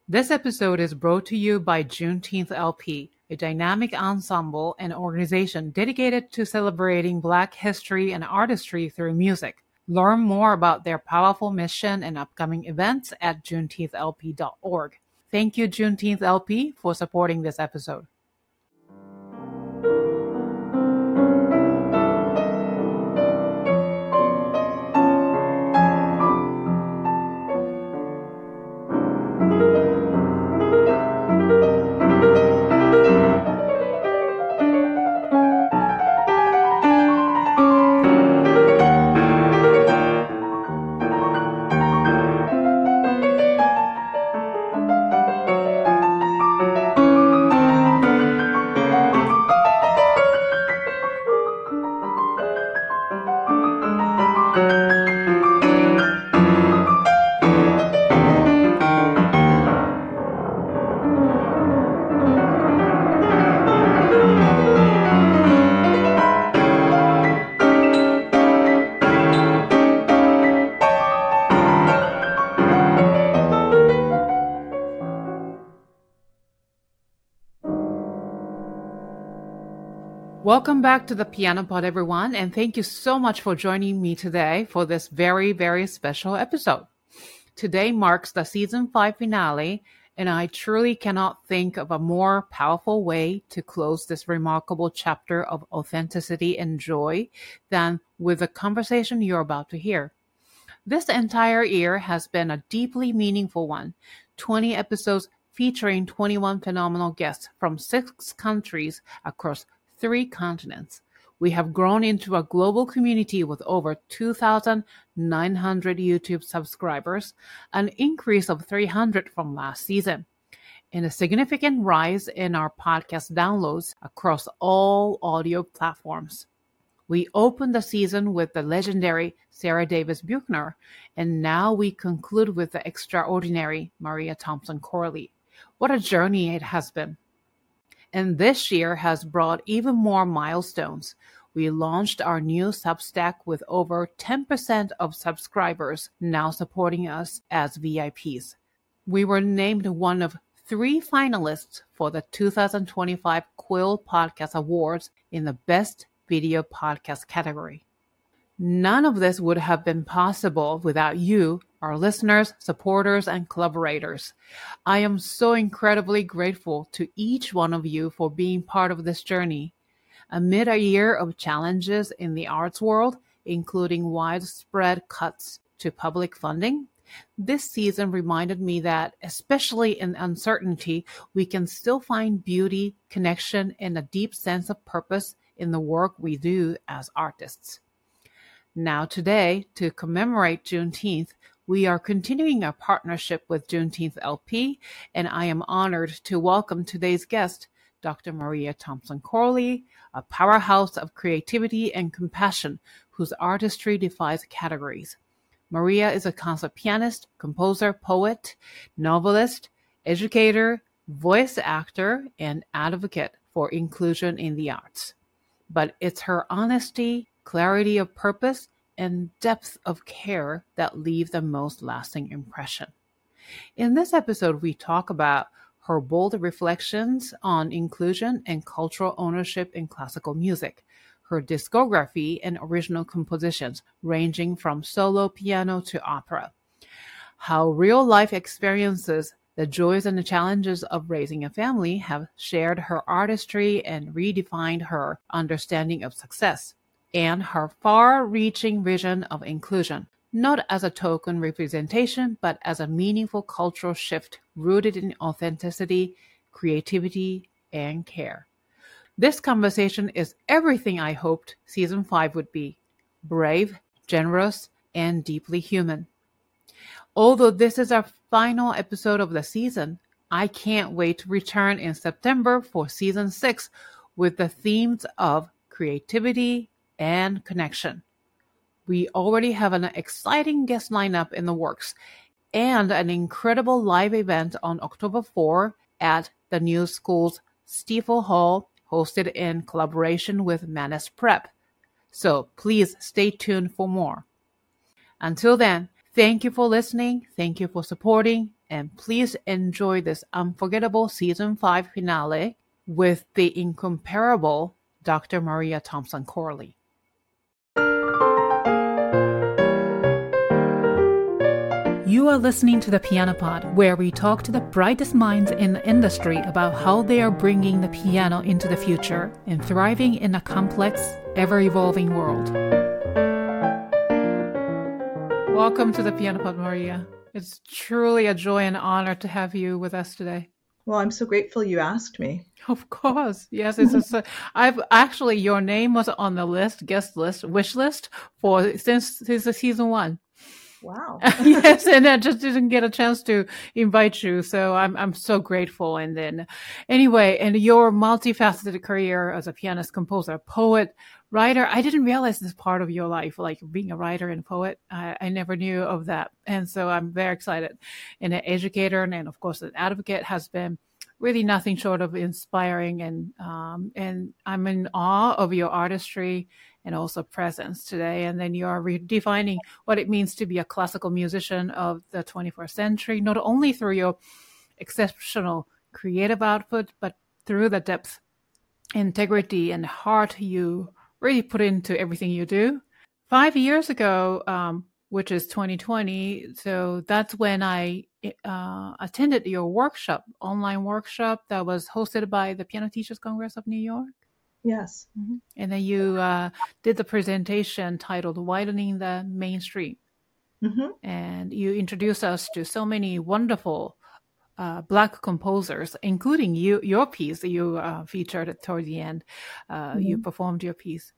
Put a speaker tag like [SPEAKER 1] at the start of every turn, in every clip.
[SPEAKER 1] This episode is brought to you by Juneteenth LP, a dynamic ensemble and organization dedicated to celebrating Black history and artistry through music. Learn more about their powerful mission and upcoming events at juneteenthlp.org. Thank you, Juneteenth LP, for supporting this episode. Welcome back to the Piano Pod, everyone, and thank you so much for joining me today for this very, very special episode. Today marks the season 5 finale, and I truly cannot think of a more powerful way to close this remarkable chapter of authenticity and joy than with the conversation you're about to hear. This entire year has been a deeply meaningful one, 20 episodes featuring 21 phenomenal guests from 6 countries across 3 continents. We have grown into a global community with over 2,900 YouTube subscribers, an increase of 300 from last season, and a significant rise in our podcast downloads across all audio platforms. We opened the season with the legendary Sarah Davis Buchner, and now we conclude with the extraordinary Maria Thompson Corley. What a journey it has been. And this year has brought even more milestones. We launched our new Substack with over 10% of subscribers now supporting us as VIPs. We were named one of 3 finalists for the 2025 Quill Podcast Awards in the Best Video Podcast category. None of this would have been possible without you, our listeners, supporters, and collaborators. I am so incredibly grateful to each one of you for being part of this journey. Amid a year of challenges in the arts world, including widespread cuts to public funding, this season reminded me that, especially in uncertainty, we can still find beauty, connection, and a deep sense of purpose in the work we do as artists. Now today, to commemorate Juneteenth, we are continuing our partnership with Juneteenth LP, and I am honored to welcome today's guest, Dr. Maria Thompson Corley, a powerhouse of creativity and compassion whose artistry defies categories. Maria is a concert pianist, composer, poet, novelist, educator, voice actor, and advocate for inclusion in the arts. But it's her honesty, clarity of purpose, and depth of care that leave the most lasting impression. In this episode, we talk about her bold reflections on inclusion and cultural ownership in classical music, her discography and original compositions ranging from solo piano to opera, how real-life experiences, the joys and the challenges of raising a family have shared her artistry and redefined her understanding of success, and her far-reaching vision of inclusion, not as a token representation, but as a meaningful cultural shift rooted in authenticity, creativity, and care. This conversation is everything I hoped Season 5 would be: brave, generous, and deeply human. Although this is our final episode of the season, I can't wait to return in September for Season 6 with the themes of creativity and connection. We already have an exciting guest lineup in the works and an incredible live event on October 4 at the New School's Stiefel Hall, hosted in collaboration with Manus Prep. So please stay tuned for more. Until then, thank you for listening, thank you for supporting, And please enjoy this unforgettable season 5 finale with the incomparable Dr. Maria Thompson Corley. You are listening to the Piano Pod, where we talk to the brightest minds in the industry about how they are bringing the piano into the future and thriving in a complex, ever-evolving world. Welcome to the Piano Pod, Maria. It's truly a joy and honor to have you with us today.
[SPEAKER 2] Well, I'm so grateful you asked me.
[SPEAKER 1] Of course. Yes, I've actually, your name was on the list, guest list, wish list since season 1.
[SPEAKER 2] Wow.
[SPEAKER 1] Yes, and I just didn't get a chance to invite you, so I'm so grateful. And then, anyway, and your multifaceted career as a pianist, composer, poet, writer, I didn't realize this part of your life, like being a writer and poet. I never knew of that, and so I'm very excited. And an educator, and of course, an advocate has been really nothing short of inspiring, and I'm in awe of your artistry and also presence today. And then you are redefining what it means to be a classical musician of the 21st century, not only through your exceptional creative output, but through the depth, integrity, and heart you really put into everything you do. 5 years ago, which is 2020, so that's when I attended your workshop, online workshop that was hosted by the Piano Teachers Congress of New York.
[SPEAKER 2] Yes.
[SPEAKER 1] Mm-hmm. And then you did the presentation titled Widening the Mainstream.
[SPEAKER 2] Mm-hmm.
[SPEAKER 1] And you introduced us to so many wonderful Black composers, including your piece that you featured toward the end. You performed your piece.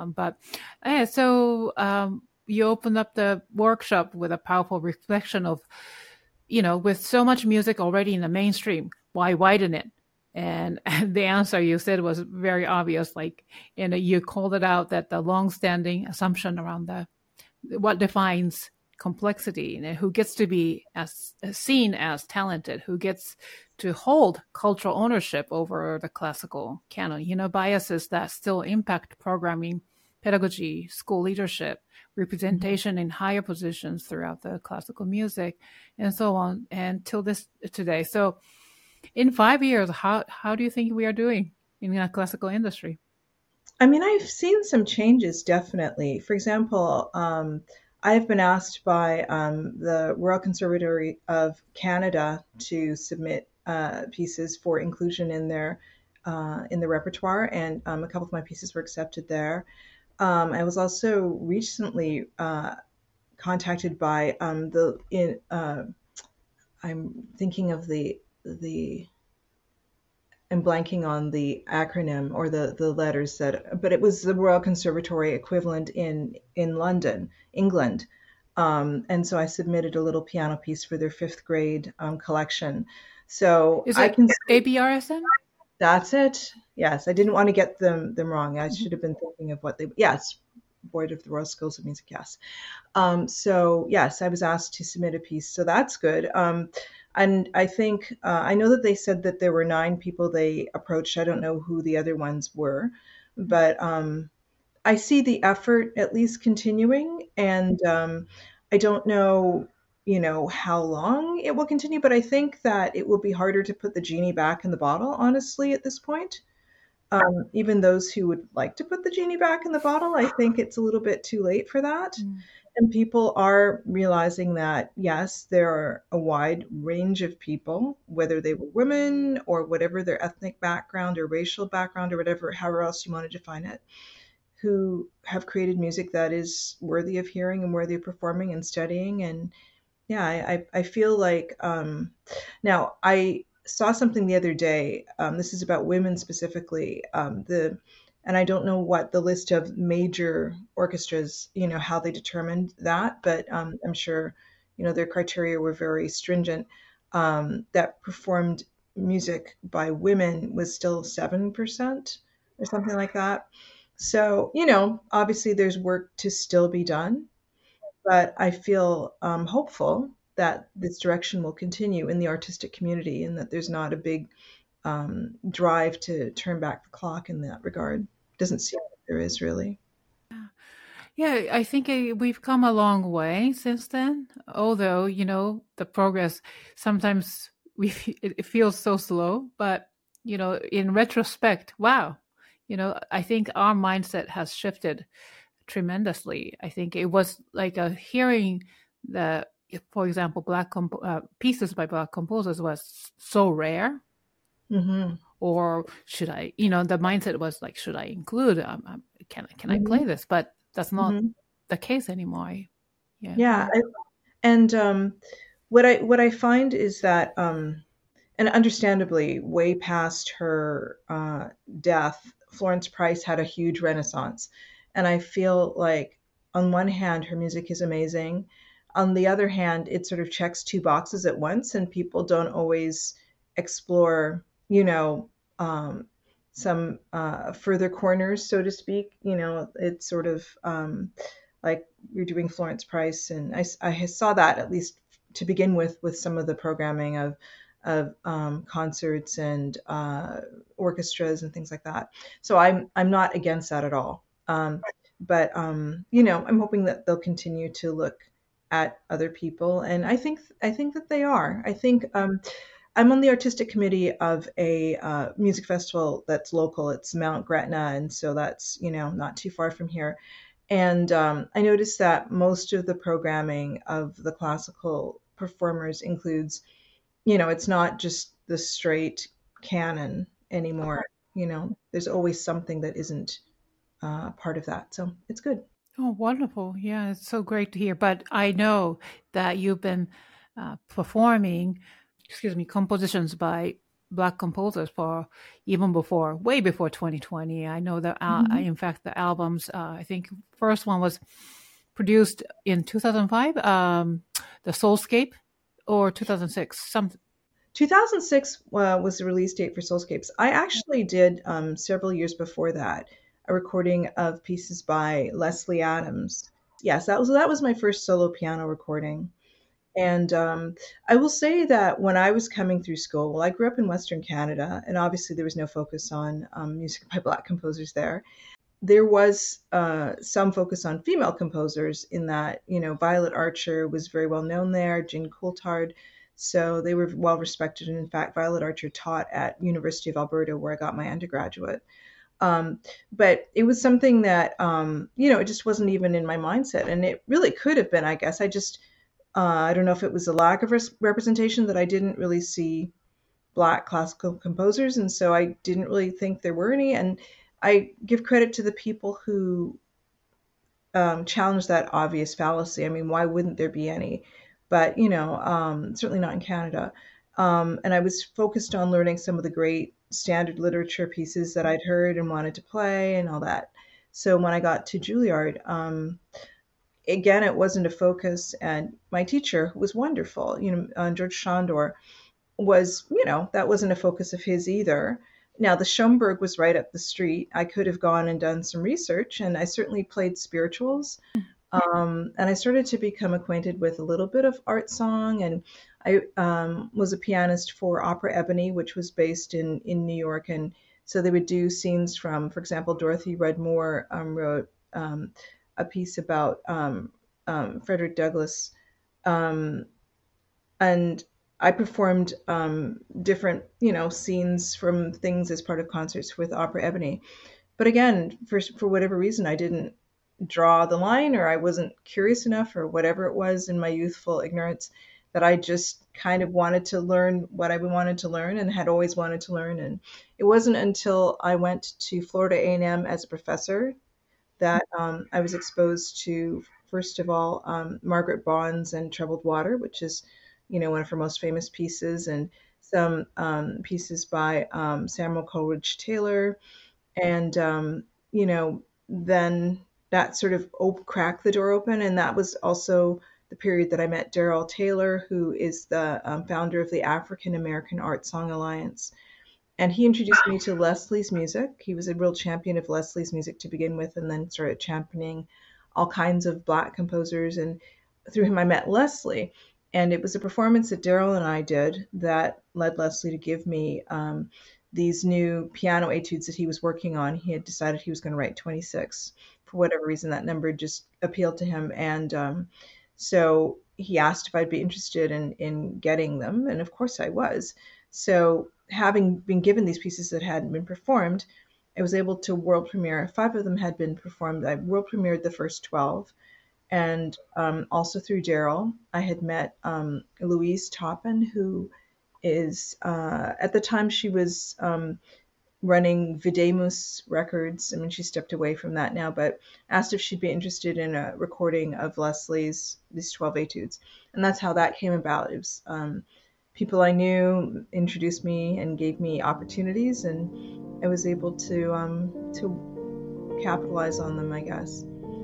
[SPEAKER 1] So you opened up the workshop with a powerful reflection of, with so much music already in the mainstream, why widen it? And the answer you said was very obvious. You called it out that the long-standing assumption around what defines complexity, and who gets to be seen as talented, who gets to hold cultural ownership over the classical canon. Biases that still impact programming, pedagogy, school leadership, representation in higher positions throughout the classical music, and so on, and till today. So in 5 years, how do you think we are doing in the classical industry?
[SPEAKER 2] I mean, I've seen some changes, definitely. For example, I've been asked by the Royal Conservatory of Canada to submit pieces for inclusion in the repertoire, and a couple of my pieces were accepted there. I was also recently contacted by I'm thinking of I'm blanking on the acronym or the letters but it was the Royal Conservatory equivalent in London, England. And so I submitted a little piano piece for their 5th grade collection. So
[SPEAKER 1] is it ABRSM?
[SPEAKER 2] That's it. Yes, I didn't want to get them wrong. I should have been thinking of yes, Board of the Royal Schools of Music. Yes. So yes, I was asked to submit a piece. So that's good. And I think, I know that they said that there were 9 people they approached. I don't know who the other ones were, but I see the effort at least continuing. And I don't know, how long it will continue, but I think that it will be harder to put the genie back in the bottle, honestly, at this point. Even those who would like to put the genie back in the bottle, I think it's a little bit too late for that. And people are realizing that, yes, there are a wide range of people, whether they were women or whatever their ethnic background or racial background or whatever, however else you want to define it, who have created music that is worthy of hearing and worthy of performing and studying. And yeah, I feel like now I saw something the other day. This is about women specifically. And I don't know what the list of major orchestras, how they determined that, but I'm sure, their criteria were very stringent. That performed music by women was still 7% or something like that. So, obviously there's work to still be done, but I feel hopeful that this direction will continue in the artistic community and that there's not a big drive to turn back the clock in that regard. Doesn't seem like there is really.
[SPEAKER 1] Yeah, I think we've come a long way since then. Although, the progress sometimes it feels so slow, but in retrospect, wow, I think our mindset has shifted tremendously. I think it was like hearing the, for example, pieces by black composers was so rare.
[SPEAKER 2] Mm-hmm.
[SPEAKER 1] Or should I, the mindset was like, should I include? Can I
[SPEAKER 2] Mm-hmm.
[SPEAKER 1] play this? But that's not
[SPEAKER 2] Mm-hmm.
[SPEAKER 1] the case anymore. Yeah.
[SPEAKER 2] Yeah, and what I find is that, and understandably, way past her death, Florence Price had a huge renaissance, and I feel like on one hand her music is amazing, on the other hand it sort of checks two boxes at once, and people don't always explore, um, some further corners, so to speak. It's sort of like you're doing Florence Price, and I saw that, at least to begin with some of the programming of concerts and orchestras and things like that. So I'm not against that at all. But I'm hoping that they'll continue to look at other people, and I think that they are. I think I'm on the artistic committee of a music festival that's local. It's Mount Gretna, and so that's not too far from here. And I noticed that most of the programming of the classical performers includes, it's not just the straight canon anymore. There's always something that isn't part of that. So it's good.
[SPEAKER 1] Oh, wonderful. Yeah, it's so great to hear. But I know that you've been performing, excuse me, compositions by Black composers for even before, way before 2020. I know that,
[SPEAKER 2] Mhm.
[SPEAKER 1] in fact, the albums, I think first one was produced in 2005, the Soulscape, or 2006, some.
[SPEAKER 2] 2006 was the release date for Soulscapes. I actually did, several years before that, a recording of pieces by Leslie Adams. Yes, that was my first solo piano recording. And I will say that when I was coming through school, well, I grew up in Western Canada, and obviously there was no focus on music by Black composers there. There was some focus on female composers, in that, Violet Archer was very well known there, Jean Coulthard. So they were well respected. And in fact, Violet Archer taught at University of Alberta, where I got my undergraduate. Um, but it was something that, it just wasn't even in my mindset. And it really could have been, I guess. I don't know if it was a lack of representation, that I didn't really see Black classical composers, and so I didn't really think there were any. And I give credit to the people who challenged that obvious fallacy. I mean, why wouldn't there be any? But certainly not in Canada. And I was focused on learning some of the great standard literature pieces that I'd heard and wanted to play and all that. So when I got to Juilliard, again, it wasn't a focus. And my teacher was wonderful. George Chandor was, that wasn't a focus of his either. Now, the Schomburg was right up the street. I could have gone and done some research, and I certainly played spirituals. And I started to become acquainted with a little bit of art song. And I was a pianist for Opera Ebony, which was based in New York. And so they would do scenes from, for example, Dorothy Redmore wrote a piece about Frederick Douglass. Um, and I performed different, scenes from things as part of concerts with Opera Ebony. But again, for whatever reason, I didn't draw the line, or I wasn't curious enough, or whatever it was in my youthful ignorance, that I just kind of wanted to learn what I wanted to learn and had always wanted to learn. And it wasn't until I went to Florida A&M as a professor that I was exposed to, first of all, Margaret Bond's and Troubled Water, which is, one of her most famous pieces, and some pieces by Samuel Coleridge Taylor. And, then that sort of cracked the door open. And that was also the period that I met Darrell Taylor, who is the founder of the African American Art Song Alliance. And he introduced me to Leslie's music. He was a real champion of Leslie's music to begin with, and then started championing all kinds of Black composers. And through him, I met Leslie. And it was a performance that Darrell and I did that led Leslie to give me these new piano etudes that he was working on. He had decided he was going to write 26. For whatever reason, that number just appealed to him. And so he asked if I'd be interested in getting them. And of course I was. So having been given these pieces that hadn't been performed, I was able to world premiere. 5 of them had been performed. I world premiered the first 12. And also through Daryl, I had met Louise Toppin, who is, at the time she was running Videmus Records. I mean, she stepped away from that now, but asked if she'd be interested in a recording of Leslie's, these 12 etudes. And that's how that came about. It was people I knew introduced me and gave me opportunities, and I was able to capitalize on them, I guess.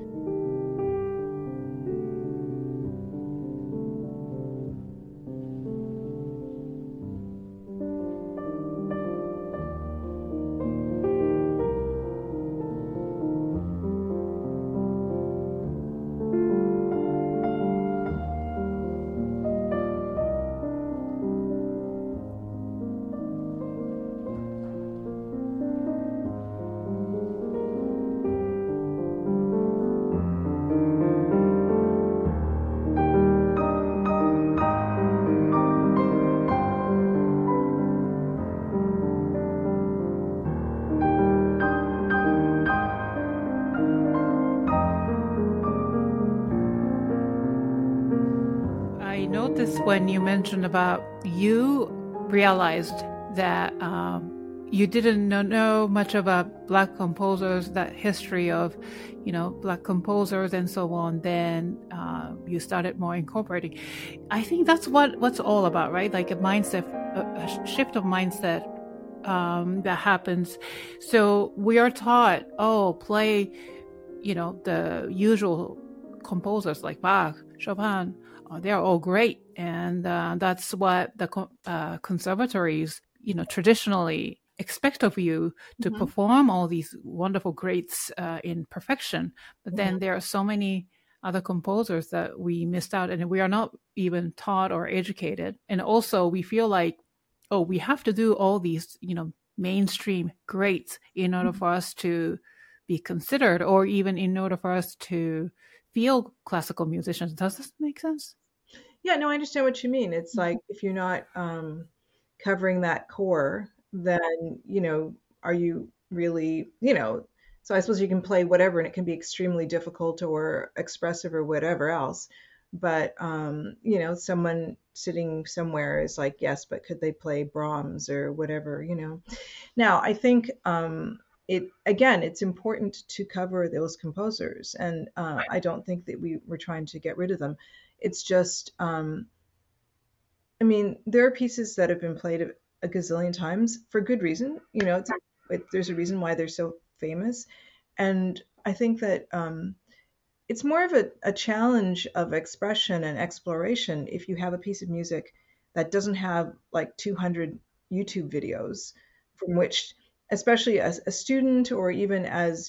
[SPEAKER 1] I noticed when you mentioned about you realized that you didn't know much about Black composers, that history of, Black composers and so on. Then you started more incorporating. I think that's what's all about, right? Like a mindset, a shift of mindset that happens. So we are taught, play, the usual composers like Bach, Chopin. They're all great, and that's what the conservatories, traditionally expect of you to perform all these wonderful greats in perfection. But then there are so many other composers that we missed out, and we are not even taught or educated. And also, we feel like, we have to do all these, mainstream greats in order for us to be considered, or even in order for us to feel classical musicians. Does this make sense?
[SPEAKER 2] Yeah, no, I understand what you mean. It's like if you're not covering that core, then, are you really, so I suppose you can play whatever and it can be extremely difficult or expressive or whatever else. But, someone sitting somewhere is like, yes, but could they play Brahms or whatever? Now, I think it's important to cover those composers, and I don't think that we're trying to get rid of them. It's just, there are pieces that have been played a gazillion times for good reason. There's a reason why they're so famous, and I think that it's more of a challenge of expression and exploration if you have a piece of music that doesn't have like 200 YouTube videos from which, especially as a student or even as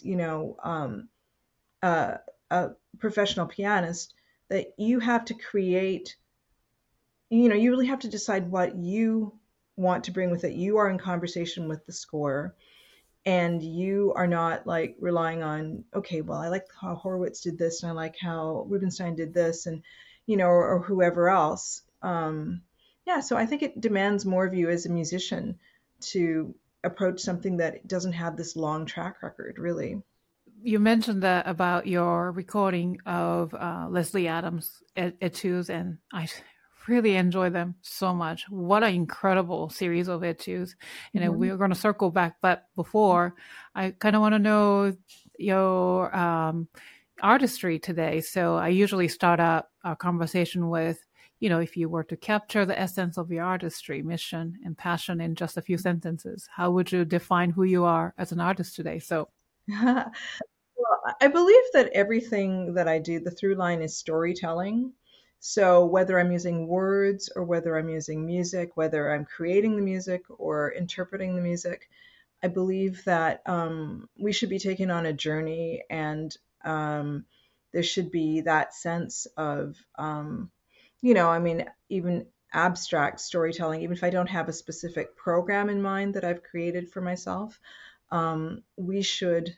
[SPEAKER 2] a professional pianist, that you have to create. You really have to decide what you want to bring with it. You are in conversation with the score, and you are not like relying on, okay, well, I like how Horowitz did this and I like how Rubinstein did this, and or whoever else. So I think it demands more of you as a musician to approach something that doesn't have this long track record, really.
[SPEAKER 1] You mentioned that about your recording of Leslie Adams etudes, and I really enjoy them so much. What an incredible series of etudes. We're going to circle back, but before, I kind of want to know your artistry today. So I usually start out our conversation with, if you were to capture the essence of your artistry, mission, and passion in just a few sentences, how would you define who you are as an artist today? So
[SPEAKER 2] Well, I believe that everything that I do, the through line is storytelling. So whether I'm using words or whether I'm using music, whether I'm creating the music or interpreting the music, I believe that we should be taken on a journey, and there should be that sense of, even abstract storytelling, even if I don't have a specific program in mind that I've created for myself. We should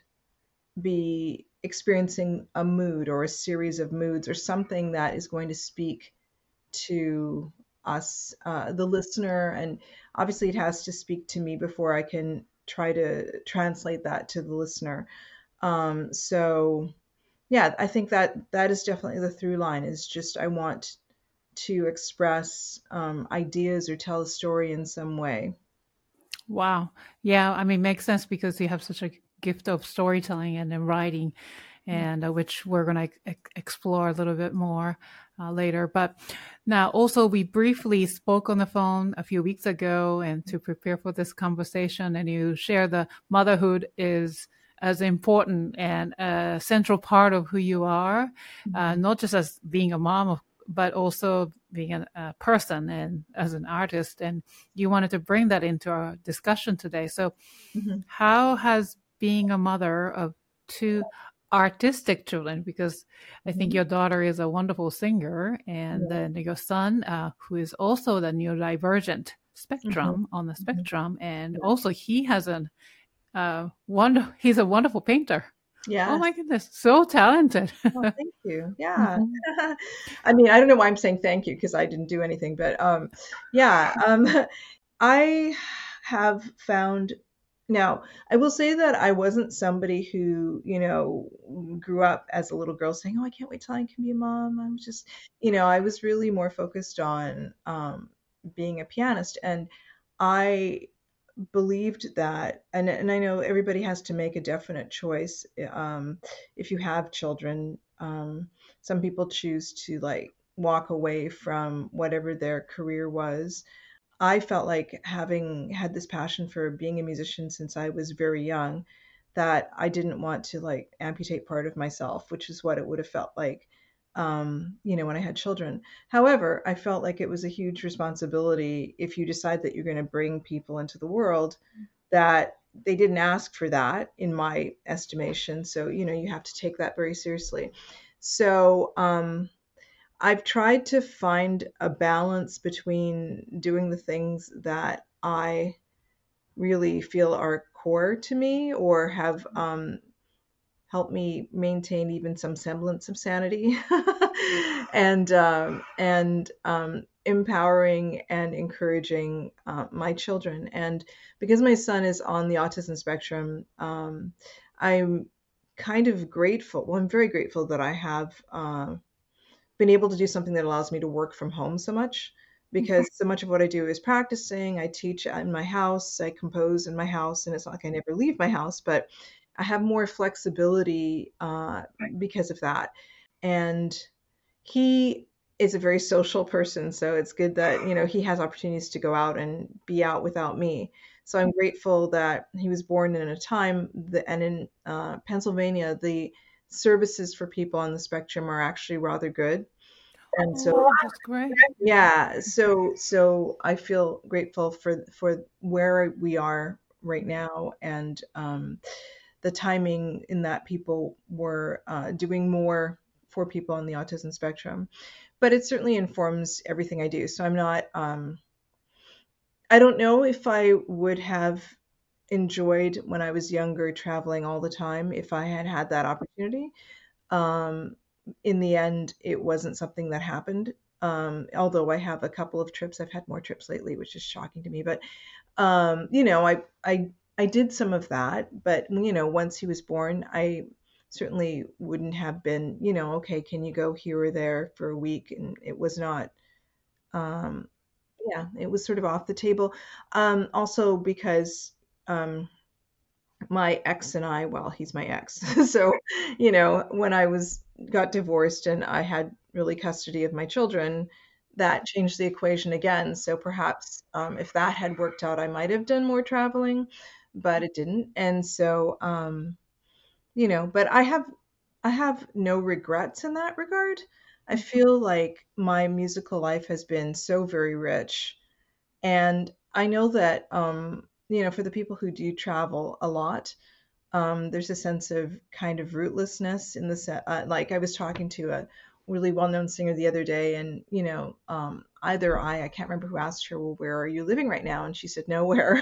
[SPEAKER 2] be experiencing a mood or a series of moods or something that is going to speak to us, the listener. And obviously, it has to speak to me before I can try to translate that to the listener. So, yeah, I think that that is definitely the through line is just I want to express ideas or tell a story in some way.
[SPEAKER 1] Wow. Yeah, I mean, makes sense because you have such a gift of storytelling and then writing, and which we're going to explore a little bit more later. But now, also, we briefly spoke on the phone a few weeks ago, and to prepare for this conversation, and you share the motherhood is as important and a central part of who you are, not just as being a mom, but also being a person and as an artist. And you wanted to bring that into our discussion today. So, how has being a mother of two artistic children, because I think your daughter is a wonderful singer, and then your son, who is also the neurodivergent spectrum on the spectrum, and also he has he's a wonderful painter.
[SPEAKER 2] Yeah.
[SPEAKER 1] Oh my goodness, so talented.
[SPEAKER 2] Oh, thank you. Yeah. I mean, I don't know why I'm saying thank you because I didn't do anything, but yeah, I have found now, I will say that I wasn't somebody who, grew up as a little girl saying, "Oh, I can't wait till I can be a mom." I was just, I was really more focused on being a pianist, and I believed that, and I know everybody has to make a definite choice. If you have children, some people choose to like walk away from whatever their career was. I felt like having had this passion for being a musician since I was very young, that I didn't want to like amputate part of myself, which is what it would have felt like, when I had children. However, I felt like it was a huge responsibility if you decide that you're going to bring people into the world that they didn't ask for that, in my estimation. So, you have to take that very seriously. So, I've tried to find a balance between doing the things that I really feel are core to me or have helped me maintain even some semblance of sanity, and empowering and encouraging my children. And because my son is on the autism spectrum, I'm kind of grateful. Well, I'm very grateful that I have been able to do something that allows me to work from home so much, because so much of what I do is practicing. I teach in my house, I compose in my house, and it's not like I never leave my house, but I have more flexibility because of that. And he is a very social person, so it's good that he has opportunities to go out and be out without me. So I'm grateful that he was born in a time that, and in Pennsylvania, the services for people on the spectrum are actually rather good. And so,
[SPEAKER 1] Oh, that's great.
[SPEAKER 2] yeah, so I feel grateful for where we are right now, and the timing in that people were doing more for people on the autism spectrum. But it certainly informs everything I do. So I'm not, I don't know if I would have enjoyed when I was younger traveling all the time if I had had that opportunity. Um, in the end, it wasn't something that happened. Although I have a couple of trips, I've had more trips lately, which is shocking to me. But I did some of that. But once he was born, I certainly wouldn't have been, okay, can you go here or there for a week? And it was not. Um, yeah, it was sort of off the table. Also because my ex and I, well, he's my ex. So, when I got divorced and I had really custody of my children, that changed the equation again. So perhaps if that had worked out, I might have done more traveling, but it didn't. And so, but I have no regrets in that regard. I feel like my musical life has been so very rich, and I know that, for the people who do travel a lot, there's a sense of kind of rootlessness in the like I was talking to really well-known singer the other day, and either I can't remember who asked her, well, where are you living right now? And she said nowhere.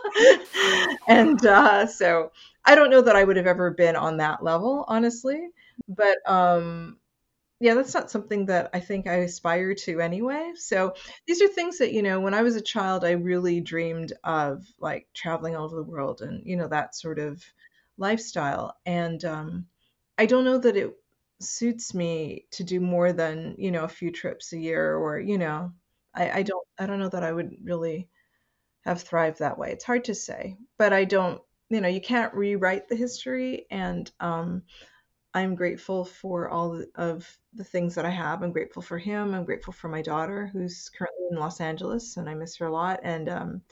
[SPEAKER 2] And so I don't know that I would have ever been on that level, honestly. But yeah, that's not something that I think I aspire to anyway. So these are things that, when I was a child, I really dreamed of, like traveling all over the world and, that sort of lifestyle. And I don't know that it suits me to do more than, a few trips a year, or, I don't know that I would really have thrived that way. It's hard to say, but I don't, you can't rewrite the history. And I'm grateful for all of the things that I have. I'm grateful for him. I'm grateful for my daughter, who's currently in Los Angeles, and I miss her a lot. And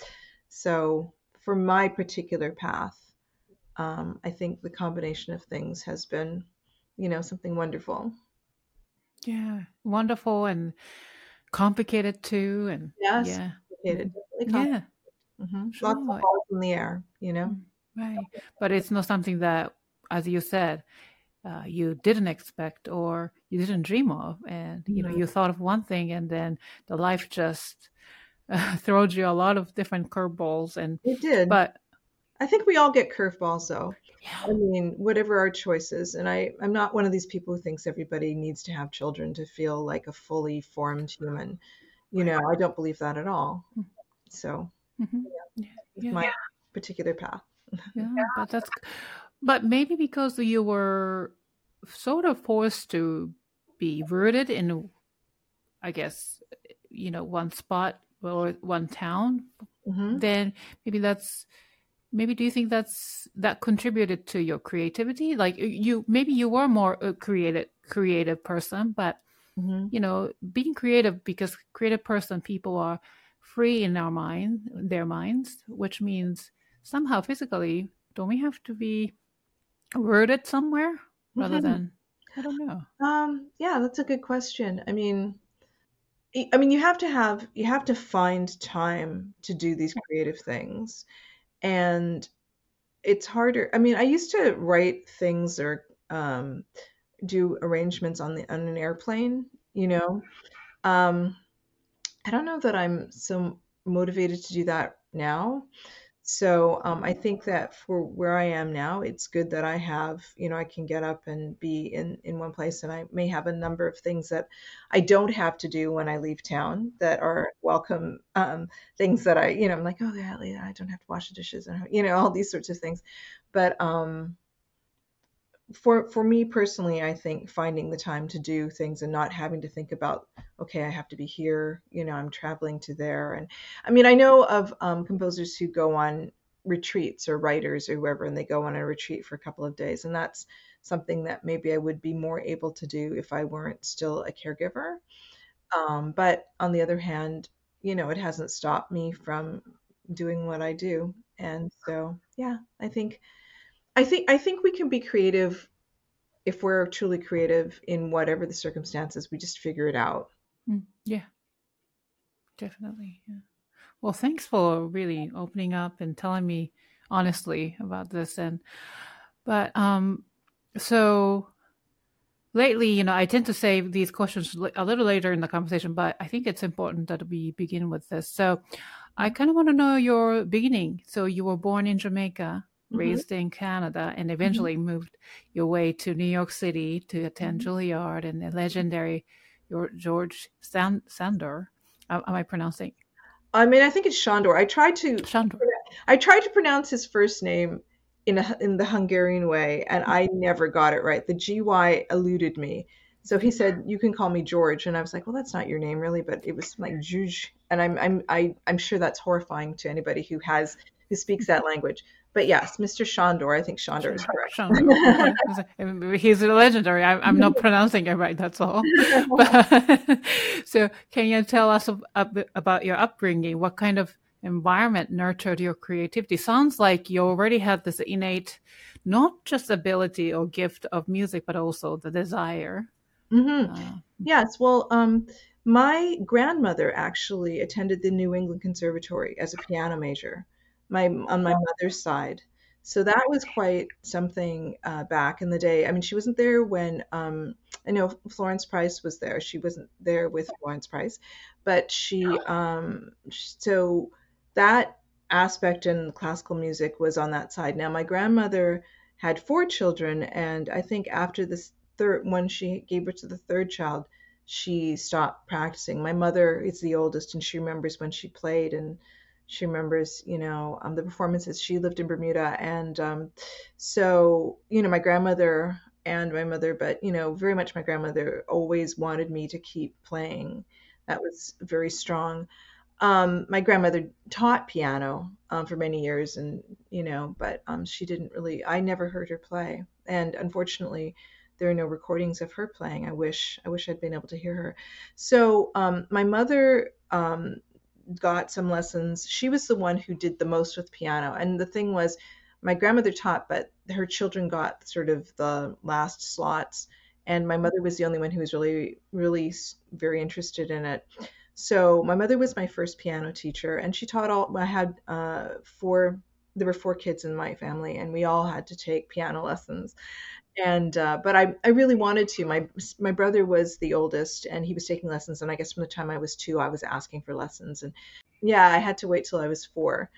[SPEAKER 2] so for my particular path, I think the combination of things has been, something wonderful.
[SPEAKER 1] Yeah, wonderful and complicated too, and
[SPEAKER 2] Yes,
[SPEAKER 1] yeah,
[SPEAKER 2] complicated, definitely
[SPEAKER 1] yeah,
[SPEAKER 2] complicated. Lots of
[SPEAKER 1] sure,
[SPEAKER 2] balls in the air,
[SPEAKER 1] right. But it's not something that, as you said, you didn't expect or you didn't dream of, and you thought of one thing, and then the life just throws you a lot of different curveballs. And
[SPEAKER 2] It did.
[SPEAKER 1] but
[SPEAKER 2] I think we all get curveballs, though.
[SPEAKER 1] yeah,
[SPEAKER 2] I mean, whatever our choices. And I'm not one of these people who thinks everybody needs to have children to feel like a fully formed human. I don't believe that at all. So
[SPEAKER 1] mm-hmm.
[SPEAKER 2] it's
[SPEAKER 1] Yeah,
[SPEAKER 2] my particular path.
[SPEAKER 1] yeah, but maybe because you were sort of forced to be rooted in, I guess, one spot or one town,
[SPEAKER 2] Hmm.
[SPEAKER 1] then maybe do you think that contributed to your creativity? Like maybe you were more a creative person, but
[SPEAKER 2] Hmm.
[SPEAKER 1] being creative, because creative person people are free in their minds, which means somehow physically, don't we have to be rooted somewhere rather
[SPEAKER 2] Hmm.
[SPEAKER 1] than, I don't know.
[SPEAKER 2] Yeah, that's a good question. I mean, you have to find time to do these creative things, and it's harder. I mean, I used to write things or do arrangements on an airplane. Um, I don't know that I'm so motivated to do that now. So I think that for where I am now, it's good that I have, I can get up and be in one place, and I may have a number of things that I don't have to do when I leave town that are welcome things that I'm like, oh yeah, I don't have to wash the dishes, and all these sorts of things. But for me personally, I think finding the time to do things and not having to think about, okay, I have to be here, I'm traveling to there. And I mean, I know of composers who go on retreats, or writers or whoever, and they go on a retreat for a couple of days. And that's something that maybe I would be more able to do if I weren't still a caregiver. But on the other hand, it hasn't stopped me from doing what I do. And so, yeah, I think we can be creative if we're truly creative in whatever the circumstances. We just figure it out.
[SPEAKER 1] Yeah, definitely. Yeah. Well, thanks for really opening up and telling me honestly about this. And but so lately, I tend to save these questions a little later in the conversation, but I think it's important that we begin with this. So I kind of want to know your beginning. So you were born in Jamaica,
[SPEAKER 2] Hmm.
[SPEAKER 1] raised in Canada, and
[SPEAKER 2] Hmm.
[SPEAKER 1] eventually moved your way to New York City to attend
[SPEAKER 2] Hmm.
[SPEAKER 1] Juilliard and the legendary George Sandor. Am I pronouncing
[SPEAKER 2] I mean, I think it's Shandor.
[SPEAKER 1] Sandor?
[SPEAKER 2] I tried to pronounce his first name in the Hungarian way, and I never got it right. The GY eluded me. So he said, "You can call me George," and I was like, "Well, that's not your name, really," but it was like Juge, and I'm sure that's horrifying to anybody who speaks that language. But yes, Mr. Shandor. I think Shandor is correct.
[SPEAKER 1] Shandor. Okay. He's legendary. I'm not pronouncing it right. That's all. But, so, can you tell us a bit about your upbringing? What kind of environment nurtured your creativity? Sounds like you already had this innate, not just ability or gift of music, but also the desire.
[SPEAKER 2] Hmm.
[SPEAKER 1] Uh,
[SPEAKER 2] Yes, well, my grandmother actually attended the New England Conservatory as a piano major, on my mother's side. So that was quite something back in the day. I mean, she wasn't there when I know Florence Price was there. She wasn't there with Florence Price, but so that aspect in classical music was on that side. Now, my grandmother had four children, and I think after this third, when she gave birth to the third child, she stopped practicing. My mother is the oldest, and she remembers when she played, and she remembers, the performances. She lived in Bermuda, and so my grandmother and my mother, but very much my grandmother always wanted me to keep playing. That was very strong. My grandmother taught piano for many years, and but she didn't really. I never heard her play, and unfortunately, there are no recordings of her playing. I wish I'd been able to hear her. So my mother got some lessons. She was the one who did the most with piano, and the thing was, my grandmother taught, but her children got sort of the last slots, and my mother was the only one who was really, really very interested in it. So my mother was my first piano teacher, and she taught all. I had four. There were four kids in my family, and we all had to take piano lessons. And but I really wanted to. My brother was the oldest, and he was taking lessons. And I guess from the time I was 2, I was asking for lessons. And yeah, I had to wait till I was 4.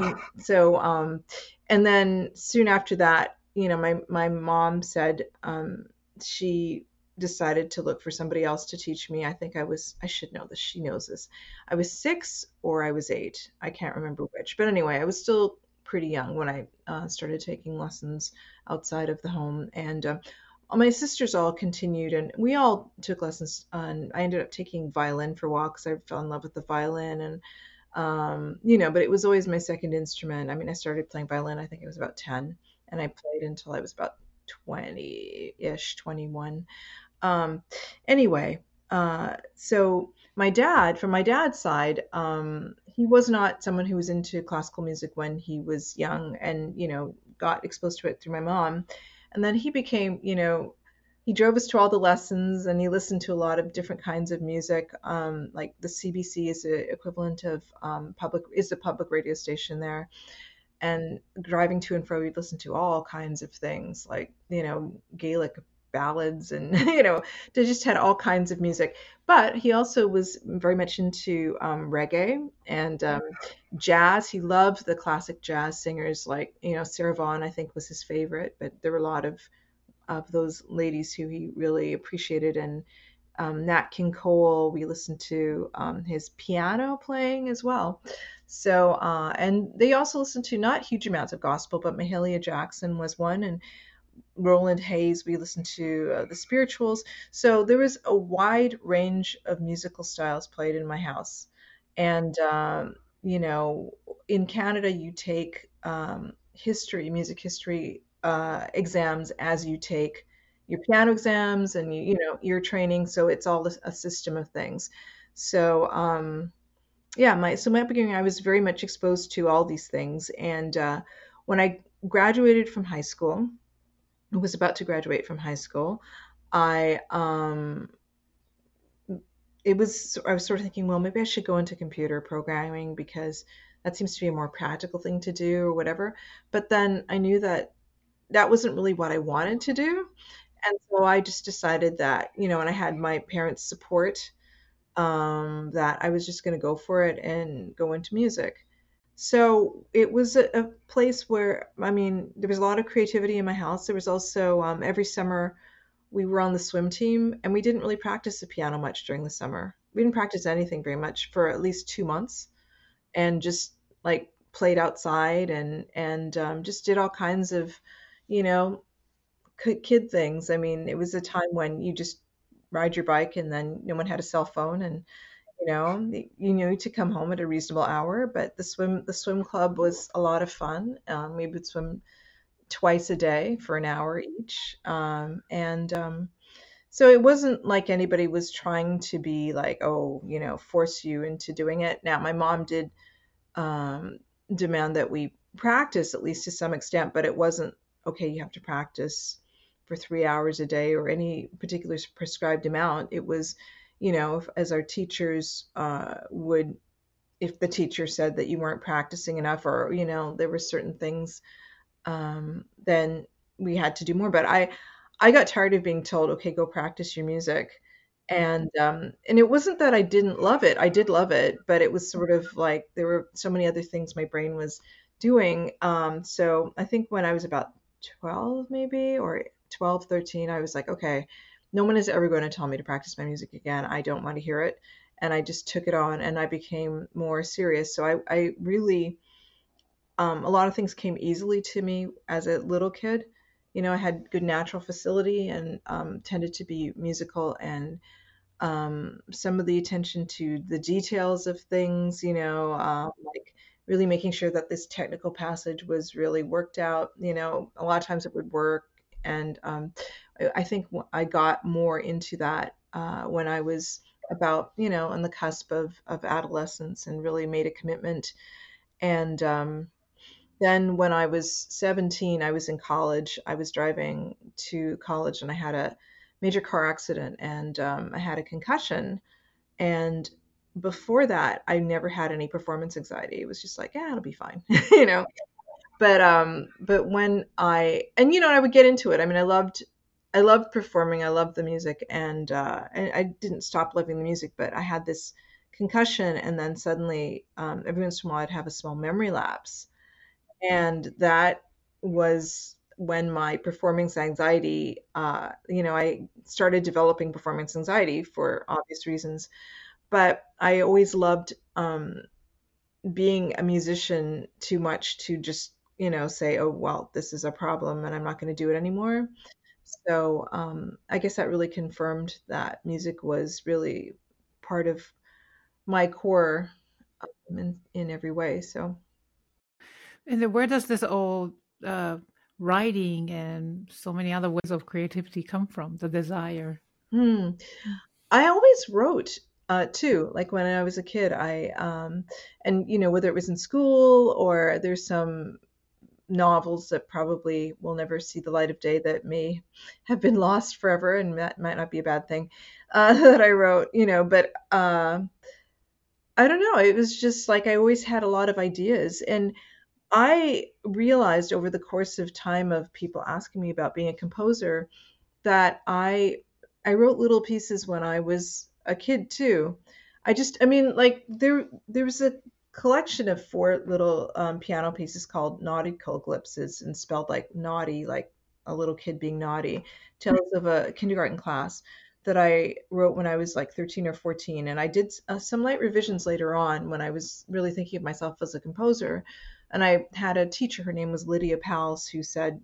[SPEAKER 2] And then soon after that, my mom said she decided to look for somebody else to teach me. I should know this. She knows this. I was 6 or I was 8. I can't remember which. But anyway, I was still pretty young when I started taking lessons outside of the home. And my sisters all continued, and we all took lessons. And I ended up taking violin for a while because I fell in love with the violin. And but it was always my second instrument. I mean, I started playing violin, I think I was about 10, and I played until I was about 20-ish, 21. Um, anyway, so from my dad's side, he was not someone who was into classical music when he was young, and got exposed to it through my mom. And then he became, he drove us to all the lessons, and he listened to a lot of different kinds of music. Like the CBC is the equivalent of the public radio station there. And driving to and fro, we'd listen to all kinds of things, like Gaelic ballads, and they just had all kinds of music. But he also was very much into reggae and jazz. He loved the classic jazz singers, like Sarah Vaughan, I think, was his favorite. But there were a lot of those ladies who he really appreciated. And Nat King Cole, we listened to his piano playing as well. So, and they also listened to not huge amounts of gospel, but Mahalia Jackson was one, and Roland Hayes. We listened to the spirituals. So there was a wide range of musical styles played in my house. And, in Canada, you take music history exams as you take your piano exams and ear training. So it's all a system of things. So yeah, my upbringing, I was very much exposed to all these things. And when I graduated from high school, I was about to graduate from high school, I I was sort of thinking, well, maybe I should go into computer programming because that seems to be a more practical thing to do or whatever. But then I knew that that wasn't really what I wanted to do. And so I just decided that, and I had my parents' support, that I was just going to go for it and go into music. So it was a place where, I mean, there was a lot of creativity in my house. There was also, every summer we were on the swim team, and we didn't really practice the piano much during the summer. We didn't practice anything very much for at least 2 months, and just like played outside, and just did all kinds of, you know, kid things. I mean, it was a time when you just ride your bike, and then no one had a cell phone, and you knew to come home at a reasonable hour. But the swim club was a lot of fun. We would swim twice a day for an hour each, and so it wasn't like anybody was trying to be like, oh, force you into doing it. Now, my mom did um, demand that we practice at least to some extent, but it wasn't okay. You have to practice for 3 hours a day or any particular prescribed amount. It was, as our teachers would, if the teacher said that you weren't practicing enough, or there were certain things then we had to do more. But I got tired of being told, okay, go practice your music. And it wasn't that I didn't love it. I did love it, but it was sort of like there were so many other things my brain was doing. So I think when I was about 12, maybe, or 12, 13, I was like, okay, no one is ever going to tell me to practice my music again. I don't want to hear it. And I just took it on and I became more serious. So I really, a lot of things came easily to me as a little kid. You know, I had good natural facility and tended to be musical, and some of the attention to the details of things, like really making sure that this technical passage was really worked out. A lot of times it would work. And I think I got more into that when I was about, on the cusp of adolescence, and really made a commitment. And then when I was 17, I was in college. I was driving to college and I had a major car accident, and I had a concussion. And before that, I never had any performance anxiety. It was just like, yeah, it'll be fine, you know. But when I would get into it. I mean, I loved performing. I loved the music, and I didn't stop loving the music. But I had this concussion, and then suddenly, every once in a while, I'd have a small memory lapse, and that was when my performance anxiety, I started developing performance anxiety for obvious reasons. But I always loved being a musician too much to just, say, oh, well, this is a problem and I'm not going to do it anymore. So I guess that really confirmed that music was really part of my core, in every way. So.
[SPEAKER 1] And then where does this old writing and so many other ways of creativity come from? The desire.
[SPEAKER 2] Hmm. I always wrote too. Like when I was a kid, and whether it was in school or there's some novels that probably will never see the light of day that may have been lost forever, and that might not be a bad thing, that I wrote, but I don't know. It was just like I always had a lot of ideas. And I realized over the course of time of people asking me about being a composer that I wrote little pieces when I was a kid too. I mean, like there was a collection of four little piano pieces called Naughty Calypses, and spelled like naughty, like a little kid being naughty, tales of a kindergarten class, that I wrote when I was like 13 or 14. And I did some light revisions later on when I was really thinking of myself as a composer. And I had a teacher, her name was Lydia Pals, who said,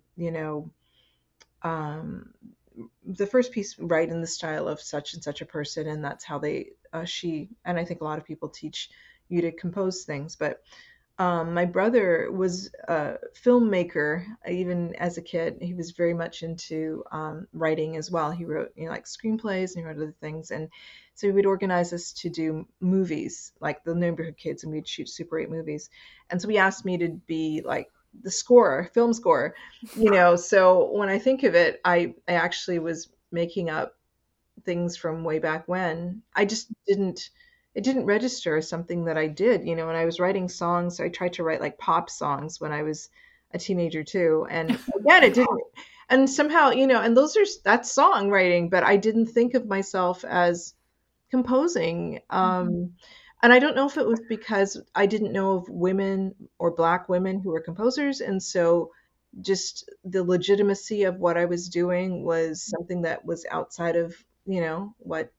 [SPEAKER 2] um, the first piece, write in the style of such and such a person, and that's how she, and I think a lot of people teach you to compose things. But my brother was a filmmaker. Even as a kid, he was very much into writing as well. He wrote, like screenplays, and he wrote other things. And so he would organize us to do movies, like the Neighborhood Kids, and we'd shoot Super 8 movies. And so he asked me to be like the score, film score, So when I think of it, I actually was making up things from way back when. It didn't register as something that I did. When I was writing songs, I tried to write like pop songs when I was a teenager too. And again, it didn't, and somehow, and that's songwriting, but I didn't think of myself as composing. And I don't know if it was because I didn't know of women or Black women who were composers. And so just the legitimacy of what I was doing was something that was outside of, what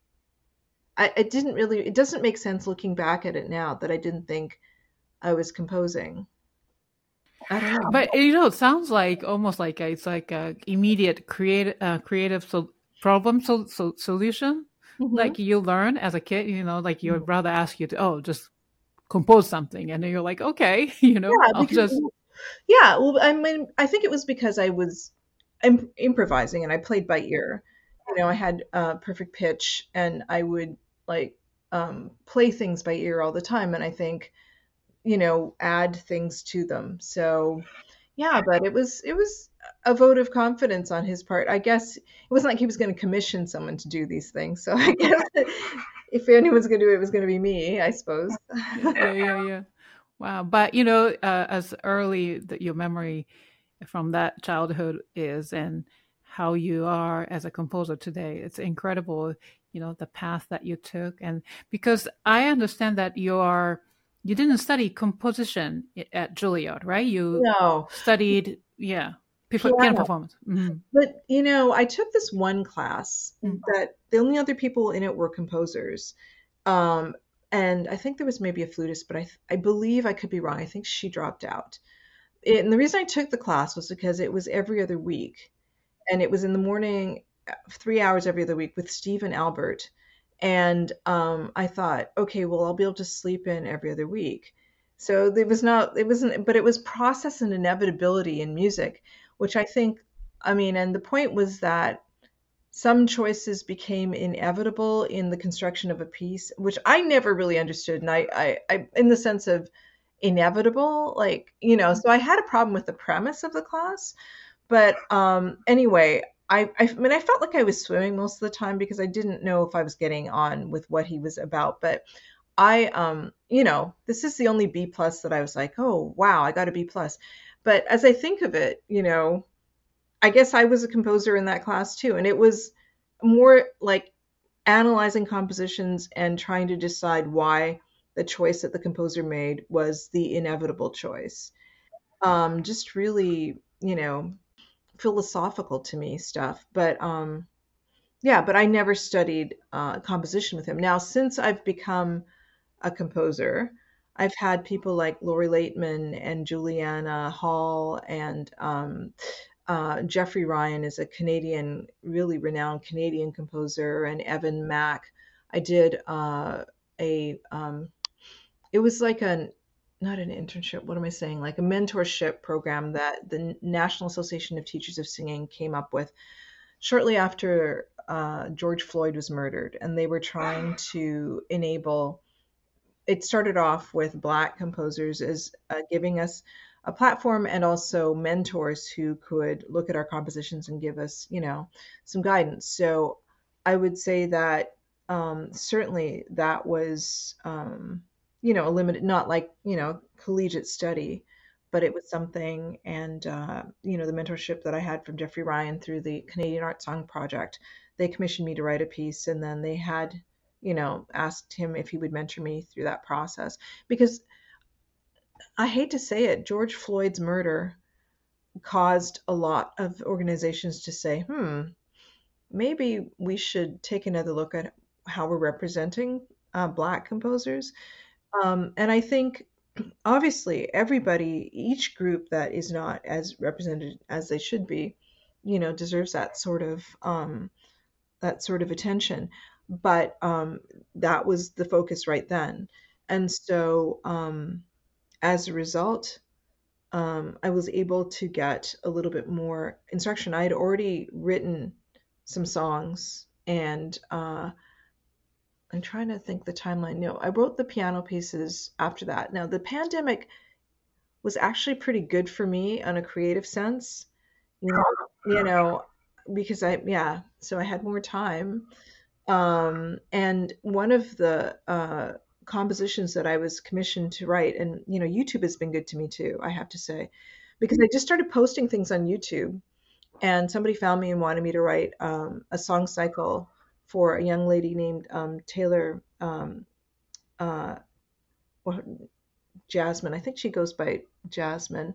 [SPEAKER 2] it doesn't make sense looking back at it now that I didn't think I was composing. I don't know.
[SPEAKER 1] But it sounds like almost like it's like a immediate creative problem solution.
[SPEAKER 2] Mm-hmm.
[SPEAKER 1] Like you learn as a kid, like your brother asks you to, just compose something. And then you're like, okay,
[SPEAKER 2] Yeah, well, I mean, I think it was because I was improvising and I played by ear. I had perfect pitch, and I would like play things by ear all the time. And I think, add things to them. So yeah, but it was a vote of confidence on his part. I guess it wasn't like he was going to commission someone to do these things. So I guess if anyone's going to do it, it was going to be me, I suppose.
[SPEAKER 1] Yeah. Wow. But, as early that your memory from that childhood is and how you are as a composer today. It's incredible, the path that you took. And because I understand that you didn't study composition at Juilliard, right? You
[SPEAKER 2] No,
[SPEAKER 1] studied, yeah, piano
[SPEAKER 2] piano.
[SPEAKER 1] performance. Mm-hmm.
[SPEAKER 2] But I took this one class that the only other people in it were composers. Um, and I think there was maybe a flutist, but I believe, I could be wrong. I think she dropped out. And the reason I took the class was because it was every other week, and it was in the morning, 3 hours every other week with Steve and Albert. And I thought, okay, well, I'll be able to sleep in every other week. So it wasn't, but it was process and inevitability in music, which I think, and the point was that some choices became inevitable in the construction of a piece, which I never really understood. And I in the sense of inevitable, like, so I had a problem with the premise of the class. But anyway, I felt like I was swimming most of the time because I didn't know if I was getting on with what he was about. But this is the only B plus that I was like, oh wow, I got a B plus. But as I think of it, I guess I was a composer in that class too, and it was more like analyzing compositions and trying to decide why the choice that the composer made was the inevitable choice. Just really, philosophical to me stuff. But yeah, but I never studied composition with him. Now, since I've become a composer, I've had people like Laurie Laitman and Juliana Hall, and Jeffrey Ryan is a Canadian, really renowned Canadian composer, and Evan Mack. I did it was like not an internship, what am I saying? Like a mentorship program that the National Association of Teachers of Singing came up with shortly after George Floyd was murdered. And they were trying to enable, it started off with Black composers as giving us a platform, and also mentors who could look at our compositions and give us, some guidance. So I would say that certainly that was, a limited, not like, collegiate study, but it was something. And, the mentorship that I had from Jeffrey Ryan through the Canadian Art Song Project, they commissioned me to write a piece, and then they had, asked him if he would mentor me through that process. Because I hate to say it, George Floyd's murder caused a lot of organizations to say, maybe we should take another look at how we're representing Black composers. And I think, obviously, everybody, each group that is not as represented as they should be, deserves that sort of attention. But that was the focus right then. And so as a result, I was able to get a little bit more instruction. I had already written some songs, and I'm trying to think the timeline. No, I wrote the piano pieces after that. Now, the pandemic was actually pretty good for me on a creative sense, you know, because so I had more time. And one of the compositions that I was commissioned to write, and YouTube has been good to me too, I have to say, because I just started posting things on YouTube, and somebody found me and wanted me to write a song cycle for a young lady named Taylor uh, well, Jasmine. I think she goes by Jasmine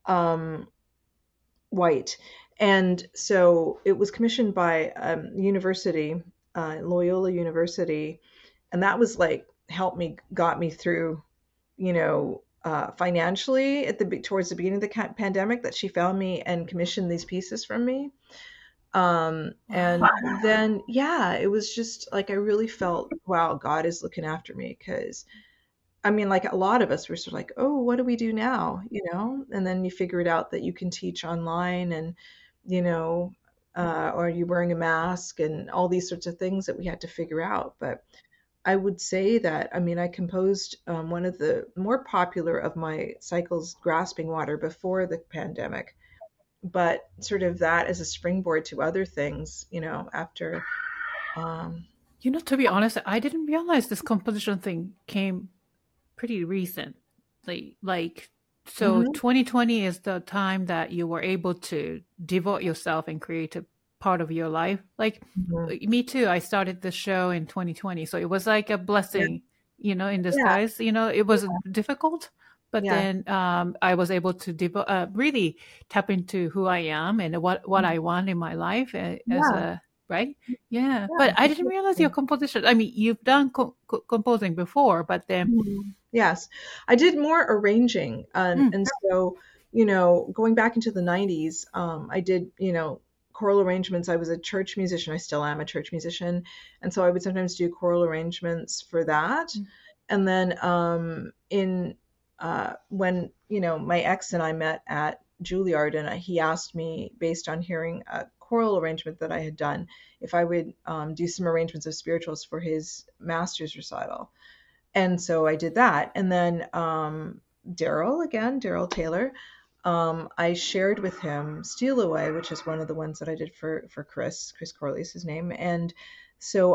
[SPEAKER 2] White. And so it was commissioned by university, Loyola University, and that was like got me through, financially towards the beginning of the pandemic, that she found me and commissioned these pieces from me. And then, yeah, it was just like, I really felt, wow, God is looking after me. Because like a lot of us were sort of like, oh, what do we do now? And then you figure it out that you can teach online, and, or you're wearing a mask, and all these sorts of things that we had to figure out. But I would say that, I composed one of the more popular of my cycles, Grasping Water, before the pandemic, but sort of that as a springboard to other things, after.
[SPEAKER 1] To be honest, I didn't realize this composition thing came pretty recent, like So 2020 is the time that you were able to devote yourself and create a part of your life. Like me too. I started the show in 2020. So it was like a
[SPEAKER 2] Yeah.
[SPEAKER 1] blessing, you know, in
[SPEAKER 2] Yeah.
[SPEAKER 1] disguise. You know, it was difficult, but
[SPEAKER 2] Yeah.
[SPEAKER 1] then I was able to really tap into who I am and what I want in my life as
[SPEAKER 2] Yeah.
[SPEAKER 1] a, right? Yeah.
[SPEAKER 2] Yeah.
[SPEAKER 1] But I didn't realize your composition. I mean, you've done composing before, but then,
[SPEAKER 2] Yes, I did more arranging, and so, you know, going back into the 90s, I did, you know, choral arrangements. I was a church musician. I still am a church musician, and so I would sometimes do choral arrangements for that. And then in when, you know, my ex and I met at Juilliard, and he asked me, based on hearing a choral arrangement that I had done, if I would do some arrangements of spirituals for his master's recital. And so I did that. And then Daryl Taylor, I shared with him Steal Away, which is one of the ones that I did for Chris Corley is his name. And so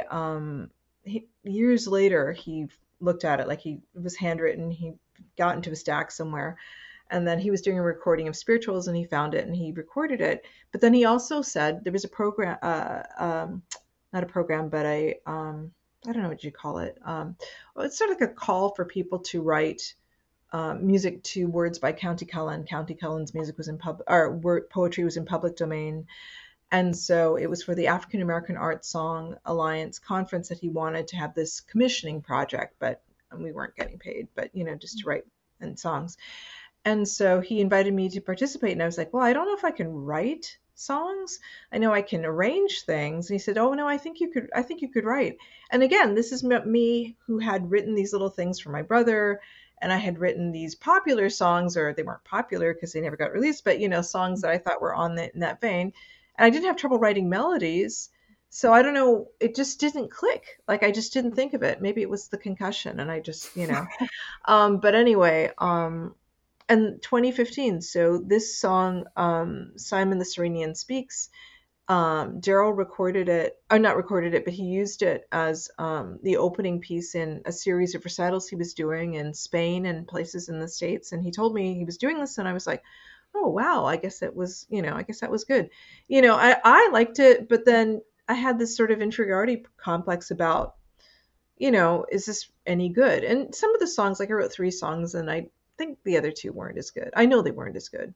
[SPEAKER 2] years later, he looked at it, like it was handwritten. He got into a stack somewhere. And then he was doing a recording of spirituals, and he found it and he recorded it. But then he also said there was a program, not a program, but I don't know what you call it. It's sort of like a call for people to write music to words by County Cullen. County Cullen's music was in poetry was in public domain, and so it was for the African American Art Song Alliance conference that he wanted to have this commissioning project, but we weren't getting paid. But you know, just to write and songs. And so he invited me to participate, and I was like, well, I don't know if I can write songs. I know I can arrange things. And he said, oh no, I think you could write. And again, this is me who had written these little things for my brother, and I had written these popular songs, or they weren't popular because they never got released, but you know, songs that I thought were in that vein. And I didn't have trouble writing melodies. So I don't know, it just didn't click. Like I just didn't think of it. Maybe it was the concussion, and I just, you know. But anyway, and 2015. So this song, Simon the Cyrenian Speaks, Daryl recorded it, or not recorded it, but he used it as the opening piece in a series of recitals he was doing in Spain and places in the States. And he told me he was doing this, and I was like, oh wow, I guess that was good. You know, I liked it, but then I had this sort of inferiority complex about, you know, is this any good? And some of the songs, like I wrote 3 songs, and I think the other 2 weren't as good. I know they weren't as good.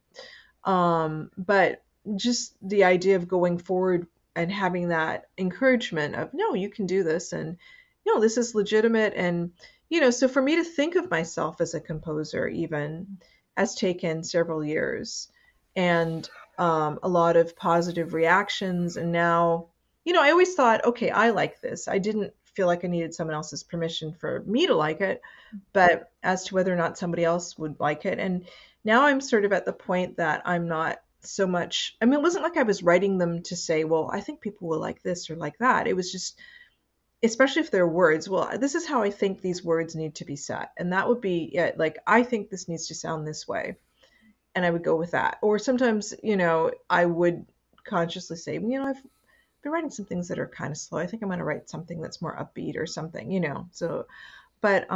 [SPEAKER 2] But just the idea of going forward and having that encouragement of, no, you can do this, and no, this is legitimate. And, you know, so for me to think of myself as a composer even has taken several years, and a lot of positive reactions. And now, you know, I always thought, okay, I like this. I didn't feel like I needed someone else's permission for me to like it, but as to whether or not somebody else would like it. And now I'm sort of at the point that I'm not so much, I mean, it wasn't like I was writing them to say, well, I think people will like this or like that. It was just, especially if they're words, well, this is how I think these words need to be set. And that would be like, I think this needs to sound this way. And I would go with that. Or sometimes, you know, I would consciously say, you know, I've been writing some things that are kind of slow. I think I'm going to write something that's more upbeat or something, you know. So, but